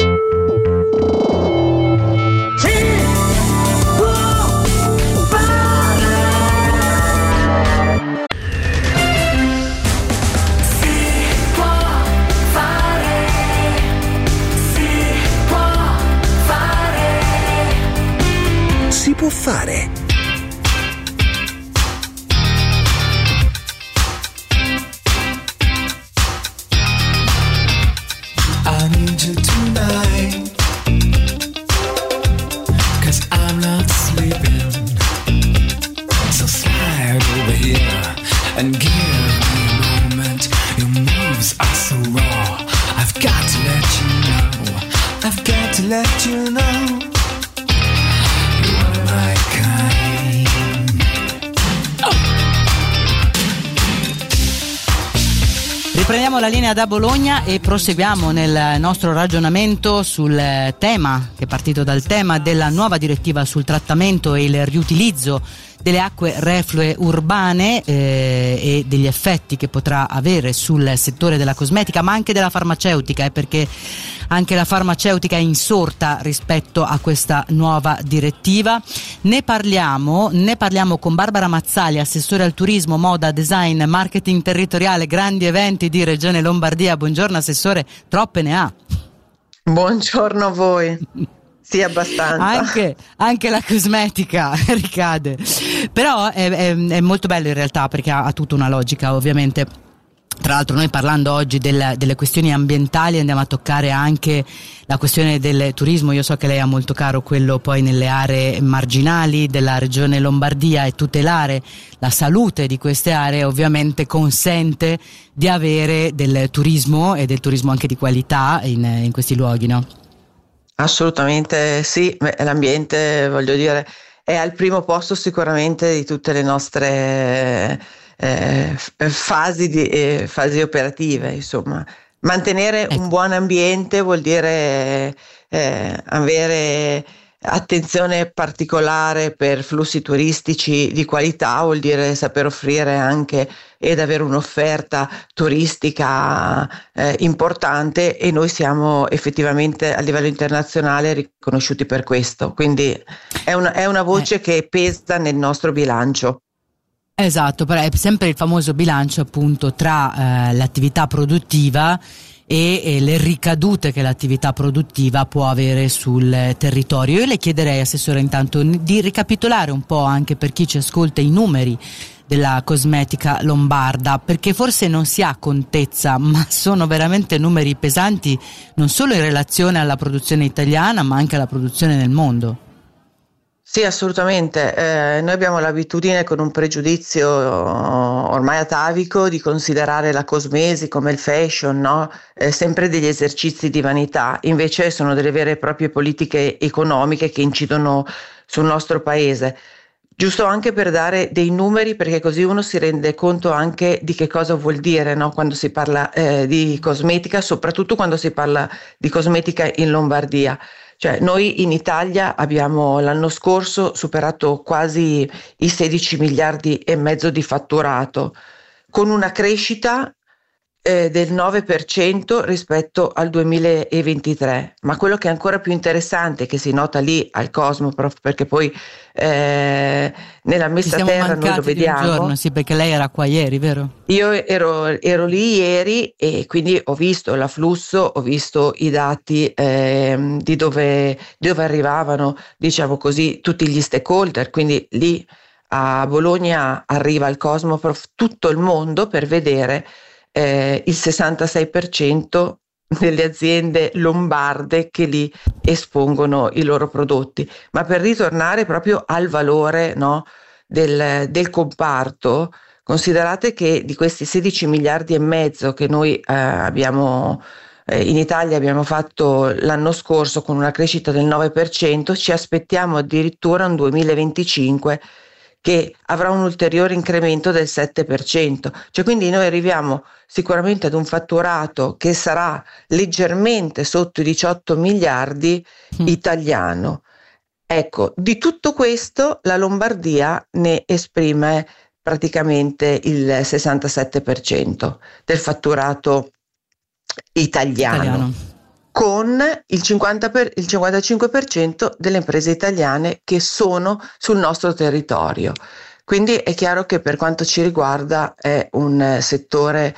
Si può fare. I need you tonight, 'cause I'm not sleeping. So slide over here and give me a moment. Your moves are so raw. I've got to let you know. I've got to let you know. My kind. Riprendiamo la linea da Bologna e proseguiamo nel nostro ragionamento sul tema, che è partito dal tema della nuova direttiva sul trattamento e il riutilizzo delle acque reflue urbane e degli effetti che potrà avere sul settore della cosmetica, ma anche della farmaceutica, perché anche la farmaceutica è insorta rispetto a questa nuova direttiva. Ne parliamo con Barbara Mazzali, assessore al turismo, moda, design, marketing territoriale, grandi eventi di Regione Lombardia. Buongiorno assessore, troppe ne ha. Buongiorno a voi. Sì, abbastanza. Anche la cosmetica ricade. Però è molto bello in realtà, perché ha tutta una logica, ovviamente. Tra l'altro noi, parlando oggi delle questioni ambientali, andiamo a toccare anche la questione del turismo. Io so che lei ha molto caro quello poi nelle aree marginali della regione Lombardia, e tutelare la salute di queste aree ovviamente consente di avere del turismo, e del turismo anche di qualità in questi luoghi, no? Assolutamente sì. L'ambiente, voglio dire, è al primo posto sicuramente di tutte le nostre fasi operative, insomma. Mantenere un buon ambiente vuol dire avere attenzione particolare per flussi turistici di qualità, vuol dire saper offrire anche ed avere un'offerta turistica importante, e noi siamo effettivamente a livello internazionale riconosciuti per questo, quindi è una voce che pesa nel nostro bilancio. Esatto, però è sempre il famoso bilancio appunto tra l'attività produttiva e le ricadute che l'attività produttiva può avere sul territorio. Io le chiederei, assessore, intanto di ricapitolare un po' anche per chi ci ascolta i numeri della cosmetica lombarda, perché forse non si ha contezza, ma sono veramente numeri pesanti, non solo in relazione alla produzione italiana ma anche alla produzione nel mondo. Sì, assolutamente. Noi abbiamo l'abitudine, con un pregiudizio ormai atavico, di considerare la cosmesi come il fashion, no? Sempre degli esercizi di vanità. Invece sono delle vere e proprie politiche economiche che incidono sul nostro paese. Giusto anche per dare dei numeri, perché così uno si rende conto anche di che cosa vuol dire, no? Quando si parla di cosmetica, soprattutto quando si parla di cosmetica in Lombardia. Cioè, noi in Italia abbiamo l'anno scorso superato quasi i 16 miliardi e mezzo di fatturato, con una crescita del 9% rispetto al 2023, ma quello che è ancora più interessante, che si nota lì al Cosmoprof, perché poi nella messa a terra noi lo vediamo. Di un giorno, sì, perché lei era qua ieri, vero? Io ero lì ieri e quindi ho visto l'afflusso, ho visto i dati di dove arrivavano, diciamo così, tutti gli stakeholder, quindi lì a Bologna arriva al Cosmoprof tutto il mondo per vedere il 66% delle aziende lombarde che lì espongono i loro prodotti. Ma per ritornare proprio al valore, no, del comparto, considerate che di questi 16 miliardi e mezzo che noi abbiamo in Italia abbiamo fatto l'anno scorso con una crescita del 9%, ci aspettiamo addirittura un 2025 che avrà un ulteriore incremento del 7%, cioè quindi noi arriviamo sicuramente ad un fatturato che sarà leggermente sotto i 18 miliardi italiano. Ecco, di tutto questo la Lombardia ne esprime praticamente il 67% del fatturato italiano. Con il 55% delle imprese italiane che sono sul nostro territorio. Quindi è chiaro che per quanto ci riguarda è un settore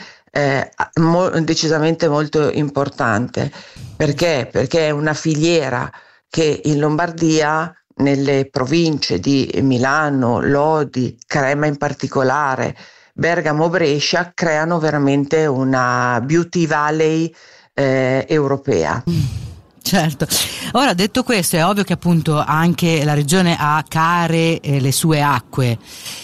decisamente molto importante. Perché? Perché è una filiera che in Lombardia, nelle province di Milano, Lodi, Crema in particolare, Bergamo, Brescia, creano veramente una beauty valley europea. Certo. Ora, detto questo, è ovvio che appunto anche la regione ha care le sue acque,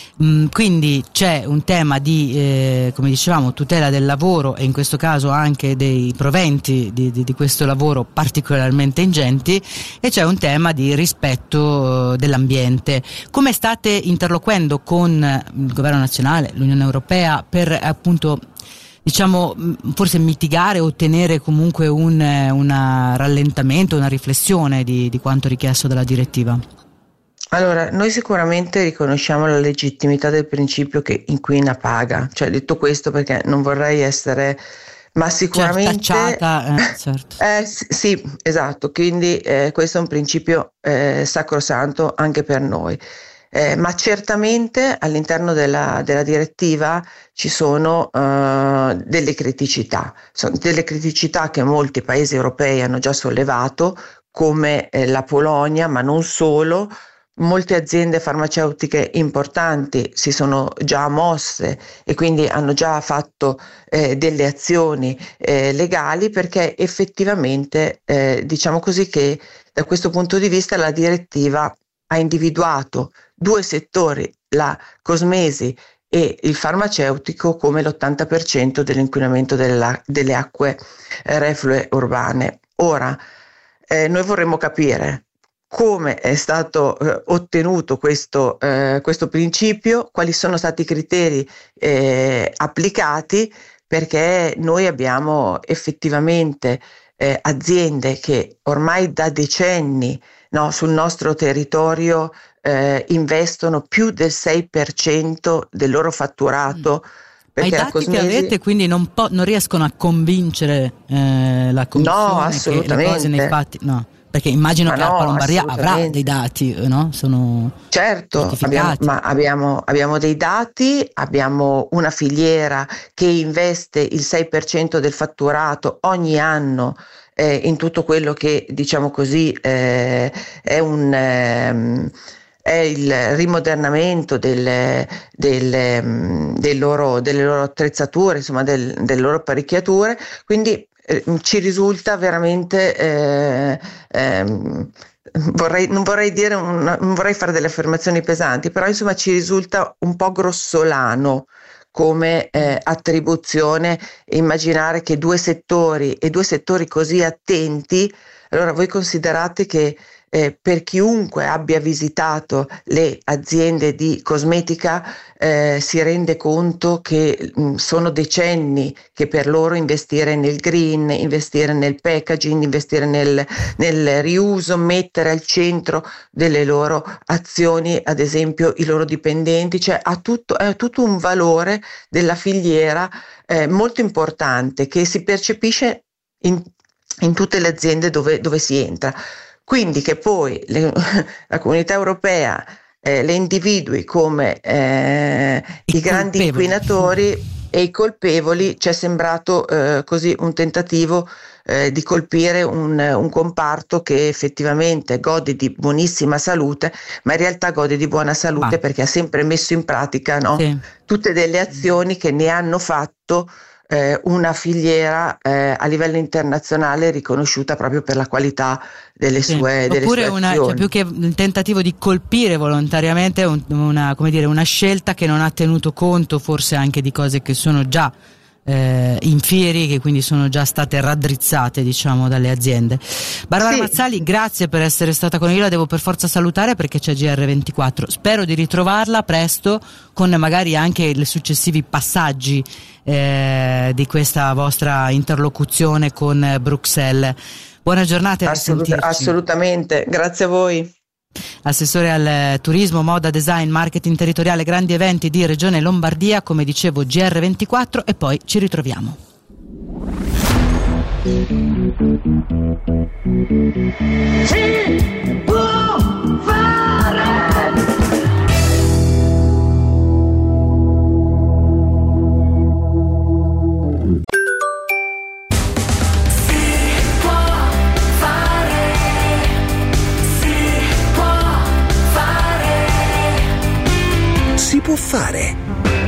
quindi c'è un tema di come dicevamo, tutela del lavoro e in questo caso anche dei proventi di questo lavoro particolarmente ingenti, e c'è un tema di rispetto dell'ambiente. Come state interloquendo con il governo nazionale, l'Unione Europea, per appunto, diciamo, forse mitigare o ottenere comunque un rallentamento, una riflessione di quanto richiesto dalla direttiva? Allora, noi sicuramente riconosciamo la legittimità del principio che inquina paga, cioè detto questo perché non vorrei essere, ma sicuramente certo. Sì, esatto, quindi questo è un principio sacrosanto anche per noi. Ma certamente all'interno della direttiva ci sono delle criticità che molti paesi europei hanno già sollevato, come la Polonia, ma non solo. Molte aziende farmaceutiche importanti si sono già mosse e quindi hanno già fatto delle azioni legali, perché effettivamente diciamo così che da questo punto di vista la direttiva ha individuato due settori, la cosmesi e il farmaceutico, come l'80% dell'inquinamento delle acque reflue urbane. Ora, noi vorremmo capire come è stato ottenuto questo principio, quali sono stati i criteri applicati, perché noi abbiamo effettivamente aziende che ormai da decenni, no, sul nostro territorio investono più del 6% del loro fatturato. I dati che avete quindi non riescono a convincere la Commissione? No, assolutamente. Che le cose nei fatti, no. Perché immagino che Acqua Lombardia avrà dei dati, no? Certo, abbiamo dei dati, abbiamo una filiera che investe il 6% del fatturato ogni anno in tutto quello che, diciamo così, è il rimodernamento delle loro attrezzature, insomma delle loro apparecchiature, quindi ci risulta veramente non vorrei fare delle affermazioni pesanti, però insomma ci risulta un po' grossolano come attribuzione immaginare che due settori così attenti. Allora voi considerate che per chiunque abbia visitato le aziende di cosmetica si rende conto che sono decenni che per loro investire nel green, investire nel packaging, investire nel riuso, mettere al centro delle loro azioni, ad esempio i loro dipendenti, cioè è tutto un valore della filiera molto importante che si percepisce in tutte le aziende dove si entra. Quindi che poi la comunità europea le individui come i grandi inquinatori e i colpevoli, ci è sembrato così un tentativo di colpire un comparto che effettivamente gode di buonissima salute, ma in realtà gode di buona salute perché ha sempre messo in pratica, no? Sì. Tutte delle azioni che ne hanno fatto una filiera a livello internazionale riconosciuta proprio per la qualità delle sue oppure azioni. Cioè, più che un tentativo di colpire volontariamente una scelta che non ha tenuto conto forse anche di cose che sono già in fieri, che quindi sono già state raddrizzate, diciamo, dalle aziende. Barbara Mazzali, grazie per essere stata con noi. Io la devo per forza salutare perché c'è GR24. Spero di ritrovarla presto con magari anche i successivi passaggi di questa vostra interlocuzione con Bruxelles. Buona giornata e assolutamente, grazie a voi. Assessore al turismo, moda, design, marketing territoriale, grandi eventi di Regione Lombardia, come dicevo GR24, e poi ci ritroviamo. Si può fare! Si può fare.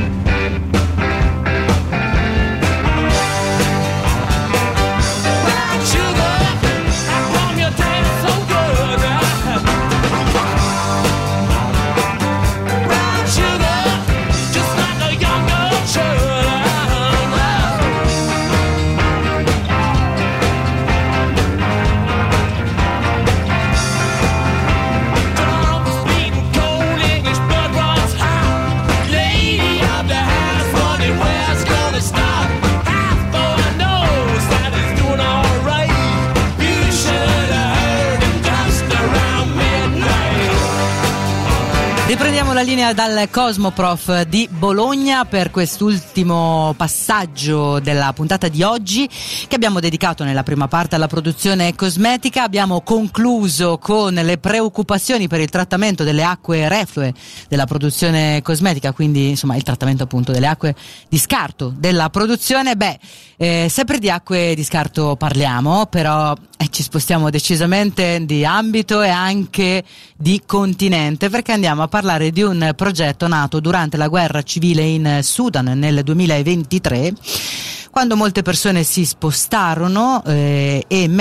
Riprendiamo la linea dal Cosmoprof di Bologna per quest'ultimo passaggio della puntata di oggi, che abbiamo dedicato nella prima parte alla produzione cosmetica. Abbiamo concluso con le preoccupazioni per il trattamento delle acque reflue della produzione cosmetica, quindi insomma il trattamento appunto delle acque di scarto della produzione. Sempre di acque di scarto parliamo, però ci spostiamo decisamente di ambito e anche di continente, perché andiamo a parlare di un progetto nato durante la guerra civile in Sudan nel 2023, quando molte persone si spostarono e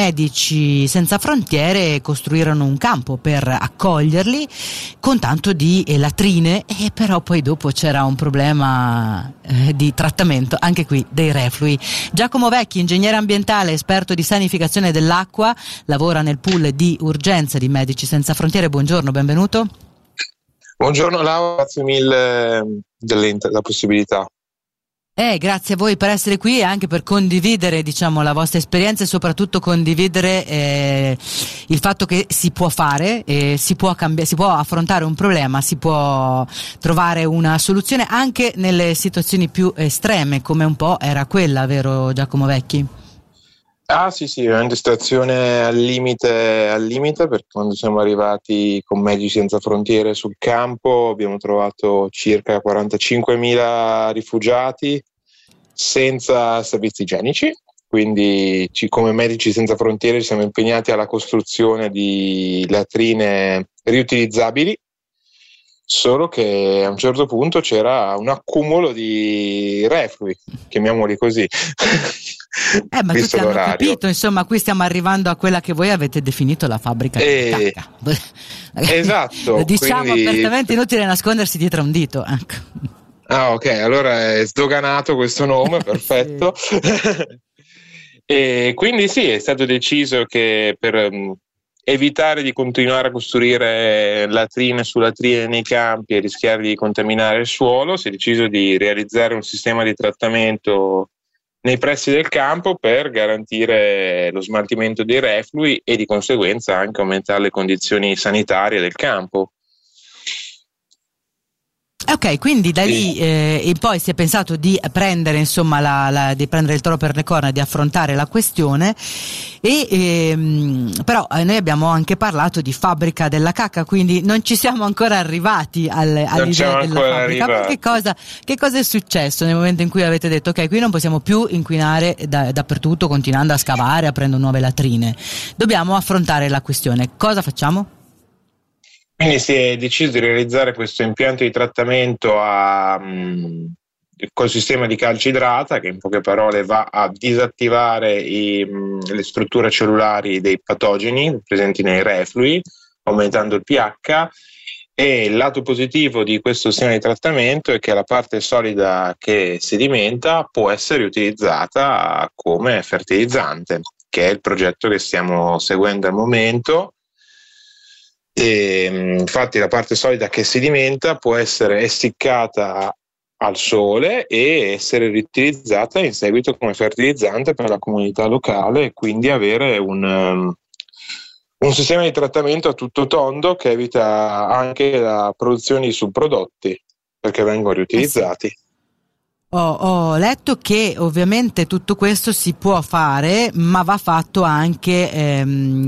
Medici Senza Frontiere costruirono un campo per accoglierli con tanto di latrine, e però poi dopo c'era un problema di trattamento anche qui dei reflui. Giacomo Vecchi, ingegnere ambientale, esperto di sanificazione dell'acqua, lavora nel pool di urgenza di Medici Senza Frontiere. Buongiorno, benvenuto. Buongiorno Laura, grazie mille della possibilità. Grazie a voi per essere qui e anche per condividere, diciamo, la vostra esperienza e soprattutto condividere il fatto che si può fare, si può affrontare un problema, si può trovare una soluzione anche nelle situazioni più estreme, come un po' era quella, vero Giacomo Vecchi? Ah sì, veramente situazione al limite, perché quando siamo arrivati con Medici Senza Frontiere sul campo abbiamo trovato circa 45.000 rifugiati senza servizi igienici, quindi come Medici Senza Frontiere ci siamo impegnati alla costruzione di latrine riutilizzabili, solo che a un certo punto c'era un accumulo di reflui, chiamiamoli così. Ma tutti hanno capito, insomma, qui stiamo arrivando a quella che voi avete definito la fabbrica di cacca. Esatto. Diciamo apertamente, inutile nascondersi dietro a un dito, ecco. Ah, ok, allora è sdoganato questo nome, perfetto. E quindi sì, è stato deciso che per evitare di continuare a costruire latrine su latrine nei campi e rischiare di contaminare il suolo, si è deciso di realizzare un sistema di trattamento nei pressi del campo per garantire lo smaltimento dei reflui e di conseguenza anche aumentare le condizioni sanitarie del campo. Ok, quindi da lì e poi si è pensato di prendere insomma di prendere il toro per le corna e di affrontare la questione però noi abbiamo anche parlato di fabbrica della cacca, quindi non ci siamo ancora arrivati all'idea della fabbrica. Ma che cosa è successo nel momento in cui avete detto ok, qui non possiamo più inquinare dappertutto continuando a scavare, aprendo nuove latrine, dobbiamo affrontare la questione, cosa facciamo? Quindi si è deciso di realizzare questo impianto di trattamento col sistema di calcidrata, che in poche parole va a disattivare le strutture cellulari dei patogeni presenti nei reflui, aumentando il pH. E il lato positivo di questo sistema di trattamento è che la parte solida che sedimenta può essere utilizzata come fertilizzante, che è il progetto che stiamo seguendo al momento. E infatti la parte solida che sedimenta può essere essiccata al sole e essere riutilizzata in seguito come fertilizzante per la comunità locale, e quindi avere un sistema di trattamento a tutto tondo che evita anche la produzione di subprodotti perché vengono riutilizzati. Ho letto che ovviamente tutto questo si può fare, ma va fatto anche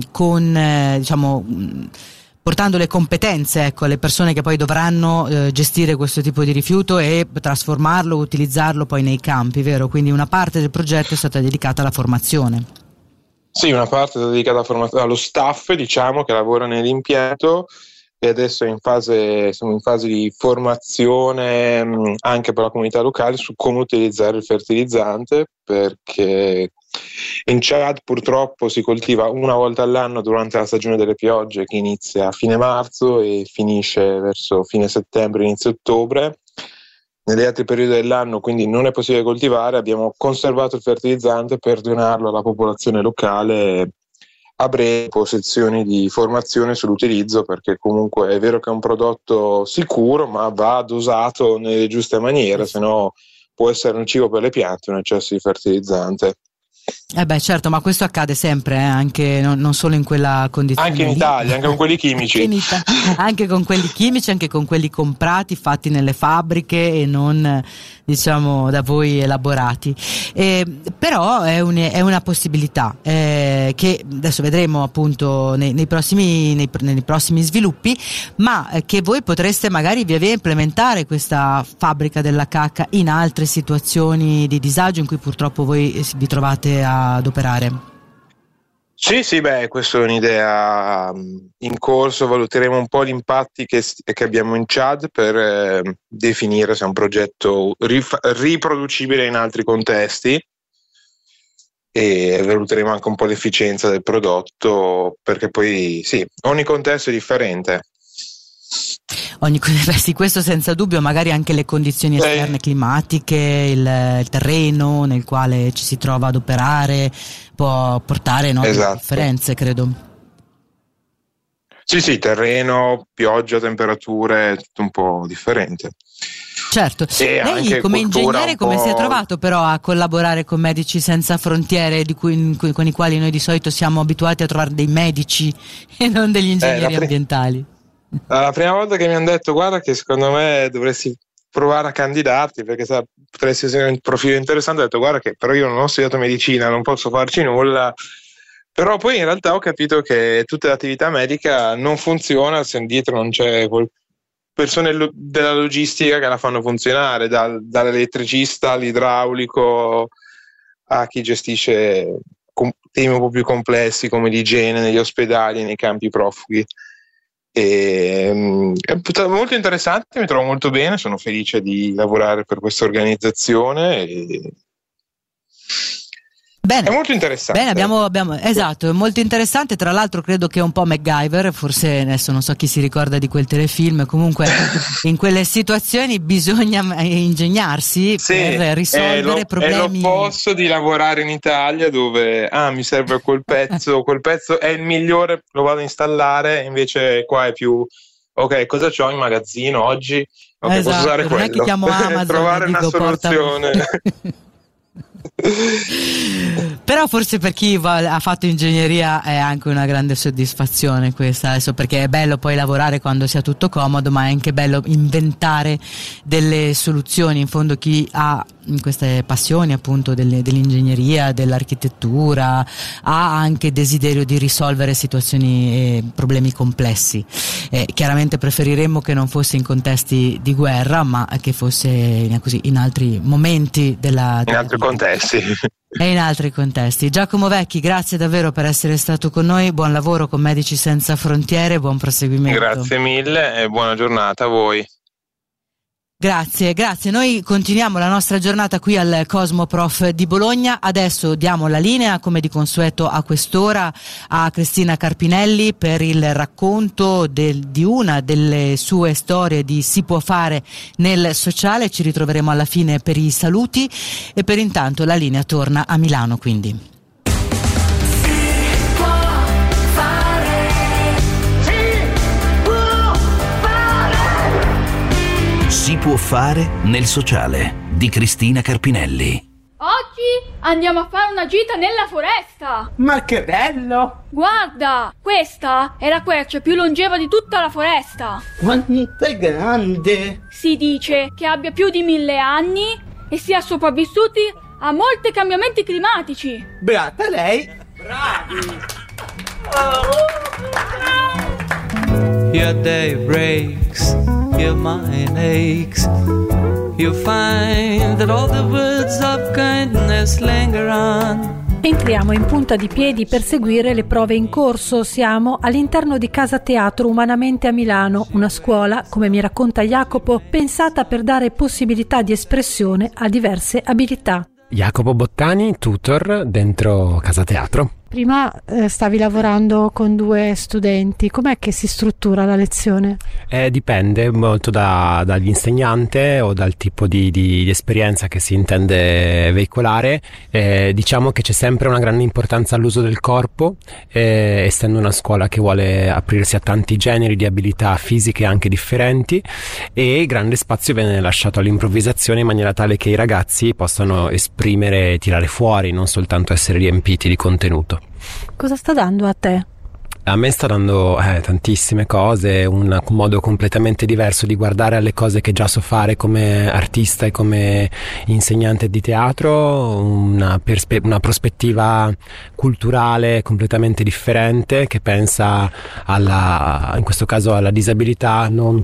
portando le competenze, ecco, alle persone che poi dovranno gestire questo tipo di rifiuto e trasformarlo, utilizzarlo poi nei campi, vero? Quindi una parte del progetto è stata dedicata alla formazione. Sì, una parte è stata dedicata allo staff, diciamo, che lavora nell'impianto, e adesso siamo in fase di formazione anche per la comunità locale su come utilizzare il fertilizzante, perché in Chad purtroppo si coltiva una volta all'anno durante la stagione delle piogge, che inizia a fine marzo e finisce verso fine settembre, inizio ottobre. Negli altri periodi dell'anno quindi non è possibile coltivare. Abbiamo conservato il fertilizzante per donarlo alla popolazione locale a breve, sezioni di formazione sull'utilizzo, perché comunque è vero che è un prodotto sicuro, ma va dosato nelle giuste maniere, se no può essere nocivo per le piante un eccesso di fertilizzante. Certo, ma questo accade sempre, anche non solo in quella condizione. Anche in Italia, anche con quelli chimici. Anche con quelli chimici, anche con quelli comprati, fatti nelle fabbriche e non, diciamo, da voi elaborati. Però è una possibilità che adesso vedremo appunto nei prossimi sviluppi, ma che voi potreste magari via via implementare questa fabbrica della cacca in altre situazioni di disagio in cui purtroppo voi vi trovate ad operare. Sì, questa è un'idea in corso. Valuteremo un po' gli impatti che abbiamo in Chad per definire se è un progetto riproducibile in altri contesti, e valuteremo anche un po' l'efficienza del prodotto, perché poi ogni contesto è differente. Sì, questo senza dubbio, magari anche le condizioni esterne climatiche, il terreno nel quale ci si trova ad operare può portare delle differenze, credo. Sì, terreno, pioggia, temperature, tutto un po' differente. Certo, lei come ingegnere come si è trovato però a collaborare con Medici Senza Frontiere, con i quali noi di solito siamo abituati a trovare dei medici e non degli ingegneri ambientali? La prima volta che mi hanno detto guarda che secondo me dovresti provare a candidarti perché potresti essere un profilo interessante, ho detto guarda che però io non ho studiato medicina, non posso farci nulla, però poi in realtà ho capito che tutta l'attività medica non funziona se dietro non c'è persone della logistica che la fanno funzionare, dall'elettricista all'idraulico a chi gestisce temi un po' più complessi come l'igiene negli ospedali, nei campi profughi. È molto interessante, mi trovo molto bene, sono felice di lavorare per questa organizzazione Bene. È molto interessante. Bene, abbiamo esatto, è molto interessante. Tra l'altro credo che è un po' MacGyver, forse adesso non so chi si ricorda di quel telefilm, comunque in quelle situazioni bisogna ingegnarsi per risolvere problemi. È l'opposto di lavorare in Italia, dove mi serve quel pezzo è il migliore, lo vado a installare, invece qua è più ok, cosa c'ho in magazzino oggi? Ok, esatto, posso usare quello. Non è che chiamo Amazon trovare e dico, una soluzione. Però forse per chi ha fatto ingegneria è anche una grande soddisfazione questa, adesso, perché è bello poi lavorare quando sia tutto comodo, ma è anche bello inventare delle soluzioni. In fondo chi ha queste passioni appunto dell'ingegneria, dell'architettura, ha anche desiderio di risolvere situazioni e problemi complessi. Chiaramente preferiremmo che non fosse in contesti di guerra, ma che fosse in altri momenti in altri contesti. E in altri contesti. Giacomo Vecchi, grazie davvero per essere stato con noi, buon lavoro con Medici Senza Frontiere, buon proseguimento. Grazie mille e buona giornata a voi. Grazie. Noi continuiamo la nostra giornata qui al Cosmoprof di Bologna. Adesso diamo la linea, come di consueto a quest'ora, a Cristina Carpinelli per il racconto di una delle sue storie di Si può fare nel sociale. Ci ritroveremo alla fine per i saluti e per intanto la linea torna a Milano, quindi. Si può fare nel sociale di Cristina Carpinelli. Oggi andiamo a fare una gita nella foresta. Ma che bello! Guarda, questa è la quercia più longeva di tutta la foresta. Quanto è grande! Si dice che abbia più di 1000 anni e sia sopravvissuti a molti cambiamenti climatici. Beata lei! Bravi! Your day breaks, your mind aches. You find that all the words of kindness linger on. Entriamo in punta di piedi per seguire le prove in corso. Siamo all'interno di Casa Teatro Umanamente a Milano, una scuola, come mi racconta Jacopo, pensata per dare possibilità di espressione a diverse abilità. Jacopo Bottani, tutor dentro Casa Teatro. Prima stavi lavorando con 2 studenti, com'è che si struttura la lezione? Dipende molto dall'insegnante o dal tipo di esperienza che si intende veicolare. Diciamo che c'è sempre una grande importanza all'uso del corpo, essendo una scuola che vuole aprirsi a tanti generi di abilità fisiche anche differenti, e grande spazio viene lasciato all'improvvisazione in maniera tale che i ragazzi possano esprimere e tirare fuori, non soltanto essere riempiti di contenuto. Cosa sta dando a te? A me sta dando tantissime cose, un modo completamente diverso di guardare alle cose che già so fare come artista e come insegnante di teatro, una prospettiva culturale completamente differente, che pensa in questo caso alla disabilità non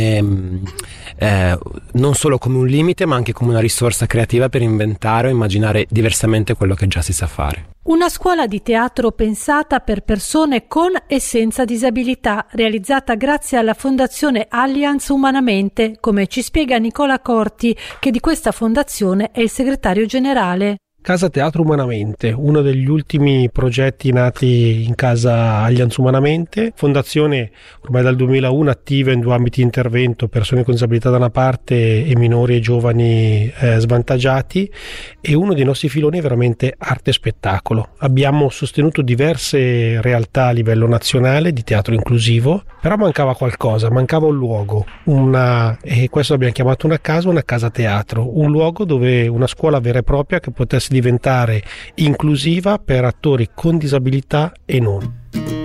solo come un limite, ma anche come una risorsa creativa per inventare o immaginare diversamente quello che già si sa fare. Una scuola di teatro pensata per persone con e senza disabilità, realizzata grazie alla Fondazione Allianz Umanamente, come ci spiega Nicola Corti, che di questa fondazione è il segretario generale. Casa Teatro Umanamente, uno degli ultimi progetti nati in Casa Allianz Umanamente, fondazione ormai dal 2001 attiva in 2 ambiti di intervento, persone con disabilità da una parte e minori e giovani svantaggiati, e uno dei nostri filoni è veramente arte e spettacolo. Abbiamo sostenuto diverse realtà a livello nazionale di teatro inclusivo, però mancava qualcosa, mancava un luogo, e questo l'abbiamo chiamato una casa teatro, un luogo dove una scuola vera e propria che potesse diventare inclusiva per attori con disabilità e non.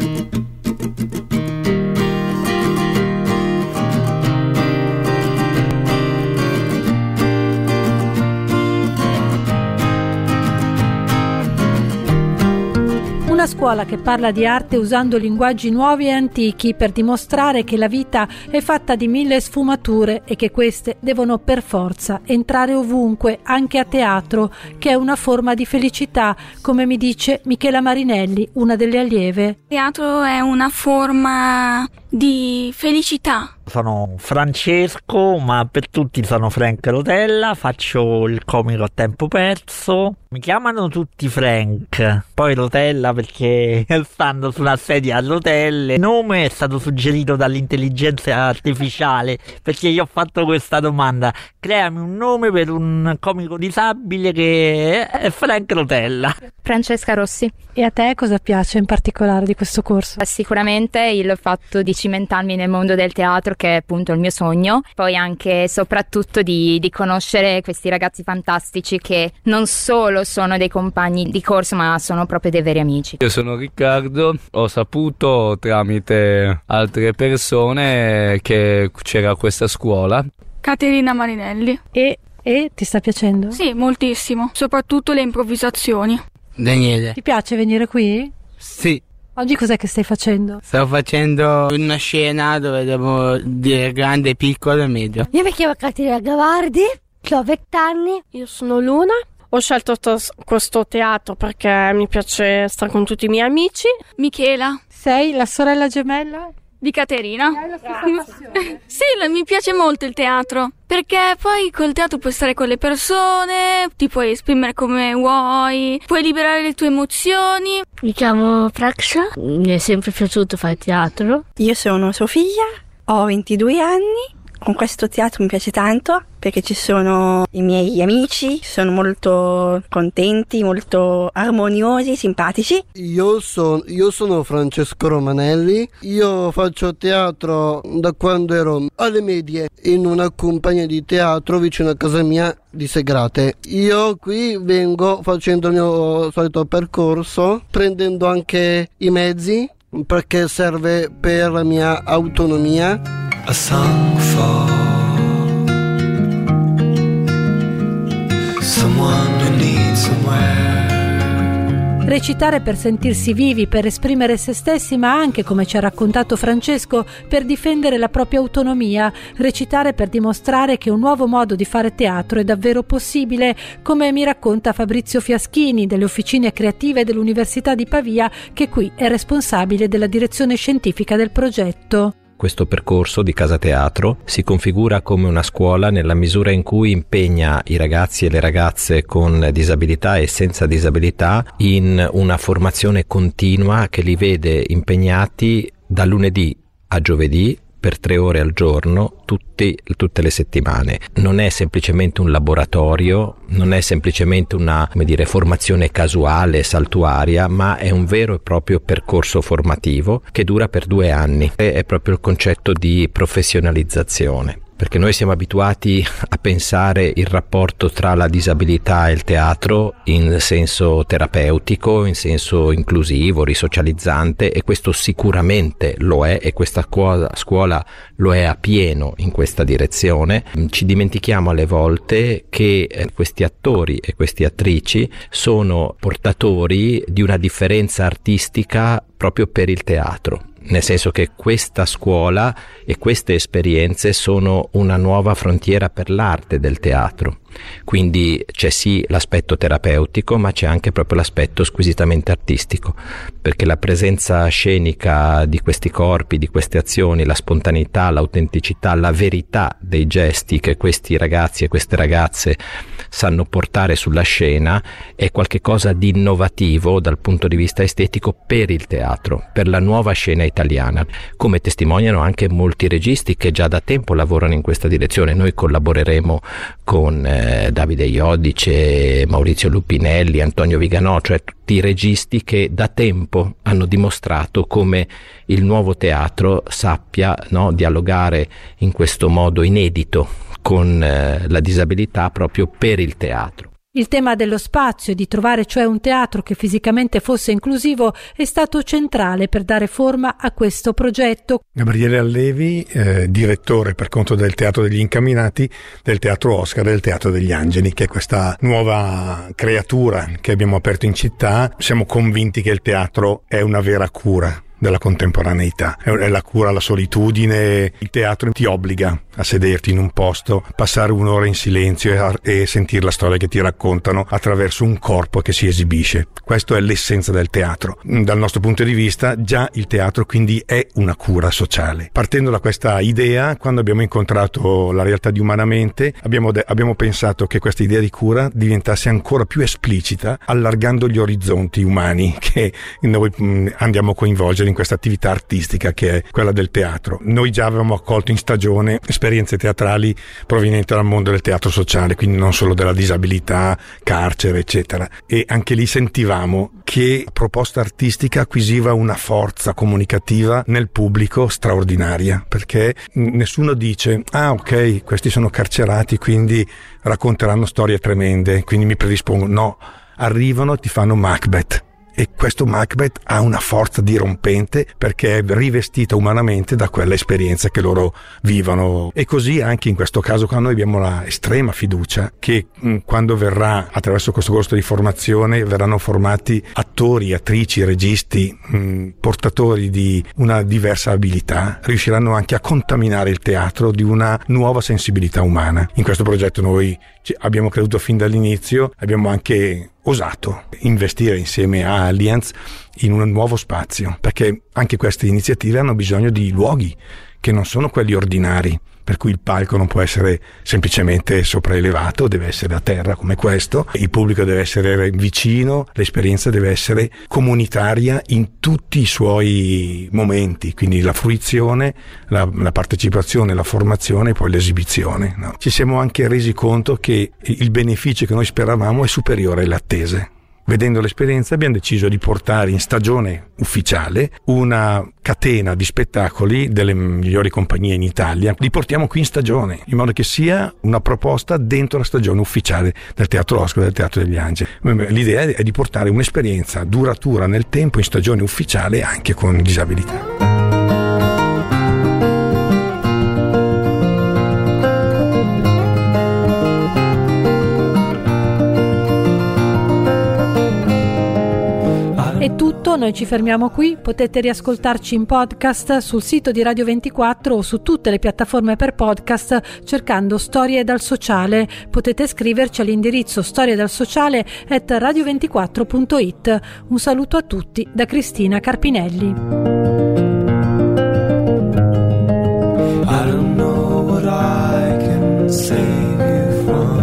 Una scuola che parla di arte usando linguaggi nuovi e antichi per dimostrare che la vita è fatta di 1000 sfumature e che queste devono per forza entrare ovunque, anche a teatro, che è una forma di felicità, come mi dice Michela Marinelli, una delle allieve. Il teatro è una forma di felicità. Sono Francesco, ma per tutti sono Frank Rotella, faccio il comico a tempo perso. Mi chiamano tutti Frank, poi Rotella perché stando su una sedia a rotelle. Il nome è stato suggerito dall'intelligenza artificiale, perché io ho fatto questa domanda: creami un nome per un comico disabile che è Frank Rotella. Francesca Rossi. E a te cosa piace in particolare di questo corso? Sicuramente il fatto di cimentarmi nel mondo del teatro, che è appunto il mio sogno, poi anche e soprattutto di conoscere questi ragazzi fantastici che non solo sono dei compagni di corso, ma sono proprio dei veri amici. Io sono Riccardo, ho saputo tramite altre persone che c'era questa scuola. Caterina Marinelli. E ti sta piacendo? Sì, moltissimo, soprattutto le improvvisazioni. Daniele. Ti piace venire qui? Sì. Oggi cos'è che stai facendo? Sto facendo una scena dove devo dire grande, piccolo e medio. Io mi chiamo Caterina Gavardi, ho 20 anni. Io sono Luna. Ho scelto questo teatro perché mi piace stare con tutti i miei amici. Michela. Sei la sorella gemella? Di Caterina. Sì, mi piace molto il teatro, perché poi col teatro puoi stare con le persone, ti puoi esprimere come vuoi, puoi liberare le tue emozioni. Mi chiamo Praksha, mi è sempre piaciuto fare teatro. Io sono Sofia, ho 22 anni. Con questo teatro mi piace tanto perché ci sono i miei amici, sono molto contenti, molto armoniosi, simpatici. Io sono Francesco Romanelli, io faccio teatro da quando ero alle medie in una compagnia di teatro vicino a casa mia di Segrate. Io qui vengo facendo il mio solito percorso, prendendo anche i mezzi perché serve per la mia autonomia. A song for someone who needs somewhere. Recitare per sentirsi vivi, per esprimere se stessi, ma anche, come ci ha raccontato Francesco, per difendere la propria autonomia. Recitare per dimostrare che un nuovo modo di fare teatro è davvero possibile, come mi racconta Fabrizio Fiaschini delle Officine Creative dell'Università di Pavia, che qui è responsabile della direzione scientifica del progetto. Questo percorso di Casa Teatro si configura come una scuola nella misura in cui impegna i ragazzi e le ragazze con disabilità e senza disabilità in una formazione continua che li vede impegnati da lunedì a giovedì per 3 ore al giorno, tutte le settimane. Non è semplicemente un laboratorio, non è semplicemente una, formazione casuale, saltuaria, ma è un vero e proprio percorso formativo che dura per 2 anni. È proprio il concetto di professionalizzazione. Perché noi siamo abituati a pensare il rapporto tra la disabilità e il teatro in senso terapeutico, in senso inclusivo, risocializzante, e questo sicuramente lo è, e questa scuola lo è a pieno in questa direzione. Ci dimentichiamo alle volte che questi attori e queste attrici sono portatori di una differenza artistica proprio per il teatro. Nel senso che questa scuola e queste esperienze sono una nuova frontiera per l'arte del teatro. Quindi c'è sì l'aspetto terapeutico, ma c'è anche proprio l'aspetto squisitamente artistico, perché la presenza scenica di questi corpi, di queste azioni, la spontaneità, l'autenticità, la verità dei gesti che questi ragazzi e queste ragazze sanno portare sulla scena è qualcosa di innovativo dal punto di vista estetico per il teatro, per la nuova scena italiana, come testimoniano anche molti registi che già da tempo lavorano in questa direzione. Noi collaboreremo con Davide Iodice, Maurizio Lupinelli, Antonio Viganò, cioè tutti i registi che da tempo hanno dimostrato come il nuovo teatro sappia dialogare in questo modo inedito con la disabilità proprio per il teatro. Il tema dello spazio e di trovare cioè un teatro che fisicamente fosse inclusivo è stato centrale per dare forma a questo progetto. Gabriele Allevi, direttore per conto del Teatro degli Incamminati, del Teatro Oscar e del Teatro degli Angeli, che è questa nuova creatura che abbiamo aperto in città. Siamo convinti che il teatro è una vera cura della contemporaneità. È la cura alla solitudine. Il teatro ti obbliga a sederti in un posto, passare un'ora in silenzio e sentire la storia che ti raccontano attraverso un corpo che si esibisce. Questo è l'essenza del teatro. Dal nostro punto di vista, già il teatro quindi è una cura sociale. Partendo da questa idea, quando abbiamo incontrato la realtà di Umanamente, abbiamo pensato che questa idea di cura diventasse ancora più esplicita, allargando gli orizzonti umani che noi andiamo a coinvolgere in questa attività artistica che è quella del teatro. Noi già avevamo accolto in stagione esperienze teatrali provenienti dal mondo del teatro sociale, quindi non solo della disabilità, carcere, eccetera. E anche lì sentivamo che la proposta artistica acquisiva una forza comunicativa nel pubblico straordinaria, perché nessuno dice ok, questi sono carcerati, quindi racconteranno storie tremende, quindi mi predispongo. No, arrivano e ti fanno Macbeth. E questo Macbeth ha una forza dirompente perché è rivestita umanamente da quella esperienza che loro vivono. E così anche in questo caso qua noi abbiamo la estrema fiducia che quando verrà, attraverso questo corso di formazione, verranno formati attori, attrici, registi, portatori di una diversa abilità, riusciranno anche a contaminare il teatro di una nuova sensibilità umana. In questo progetto noi abbiamo creduto fin dall'inizio, abbiamo anche osato investire insieme a Allianz in un nuovo spazio, perché anche queste iniziative hanno bisogno di luoghi che non sono quelli ordinari, per cui il palco non può essere semplicemente sopraelevato, deve essere a terra come questo, il pubblico deve essere vicino, l'esperienza deve essere comunitaria in tutti i suoi momenti, quindi la fruizione, la partecipazione, la formazione e poi l'esibizione, no? Ci siamo anche resi conto che il beneficio che noi speravamo è superiore alle attese. Vedendo l'esperienza abbiamo deciso di portare in stagione ufficiale una catena di spettacoli delle migliori compagnie in Italia. Li portiamo qui in stagione, in modo che sia una proposta dentro la stagione ufficiale del Teatro Oscar, del Teatro degli Angeli. L'idea è di portare un'esperienza duratura nel tempo in stagione ufficiale anche con disabilità. È tutto, noi ci fermiamo qui, potete riascoltarci in podcast sul sito di Radio 24 o su tutte le piattaforme per podcast cercando Storie dal Sociale. Potete scriverci all'indirizzo storiedalsociale@radio24.it. Un saluto a tutti da Cristina Carpinelli. I don't know what I can save you from.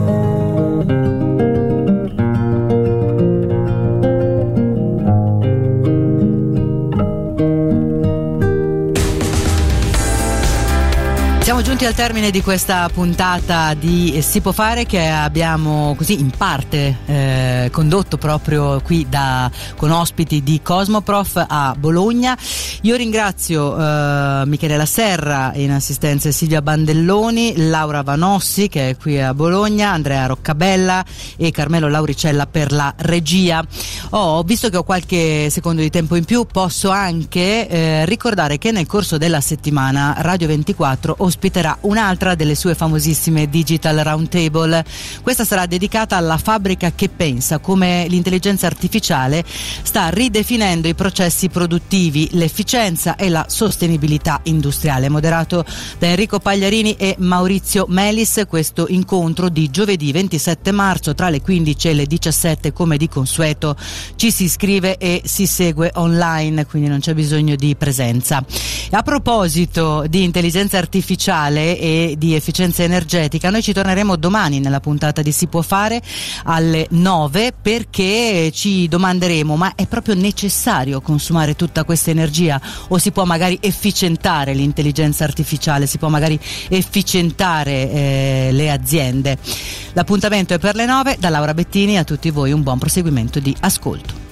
Siamo giunti al termine di questa puntata di Si può fare, che abbiamo così in parte condotto proprio qui con ospiti di Cosmoprof a Bologna. Io ringrazio Michele La Serra in assistenza, Silvia Bandelloni, Laura Vanossi che è qui a Bologna, Andrea Roccabella e Carmelo Lauricella per la regia. Visto che ho qualche secondo di tempo in più, posso anche ricordare che nel corso della settimana Radio 24 ospiterà un'altra delle sue famosissime Digital Roundtable. Questa sarà dedicata alla fabbrica che pensa, come l'intelligenza artificiale sta ridefinendo i processi produttivi, l'efficienza e la sostenibilità industriale. Moderato da Enrico Pagliarini e Maurizio Melis, questo incontro di giovedì 27 marzo tra le 15 e le 17, come di consueto ci si iscrive e si segue online, quindi non c'è bisogno di presenza. A proposito di intelligenza artificiale e di efficienza energetica, noi ci torneremo domani nella puntata di Si può fare alle 9, perché ci domanderemo: ma è proprio necessario consumare tutta questa energia, o si può magari efficientare l'intelligenza artificiale, si può magari efficientare le aziende? L'appuntamento è per le 9. Da Laura Bettini a tutti voi un buon proseguimento di ascolto.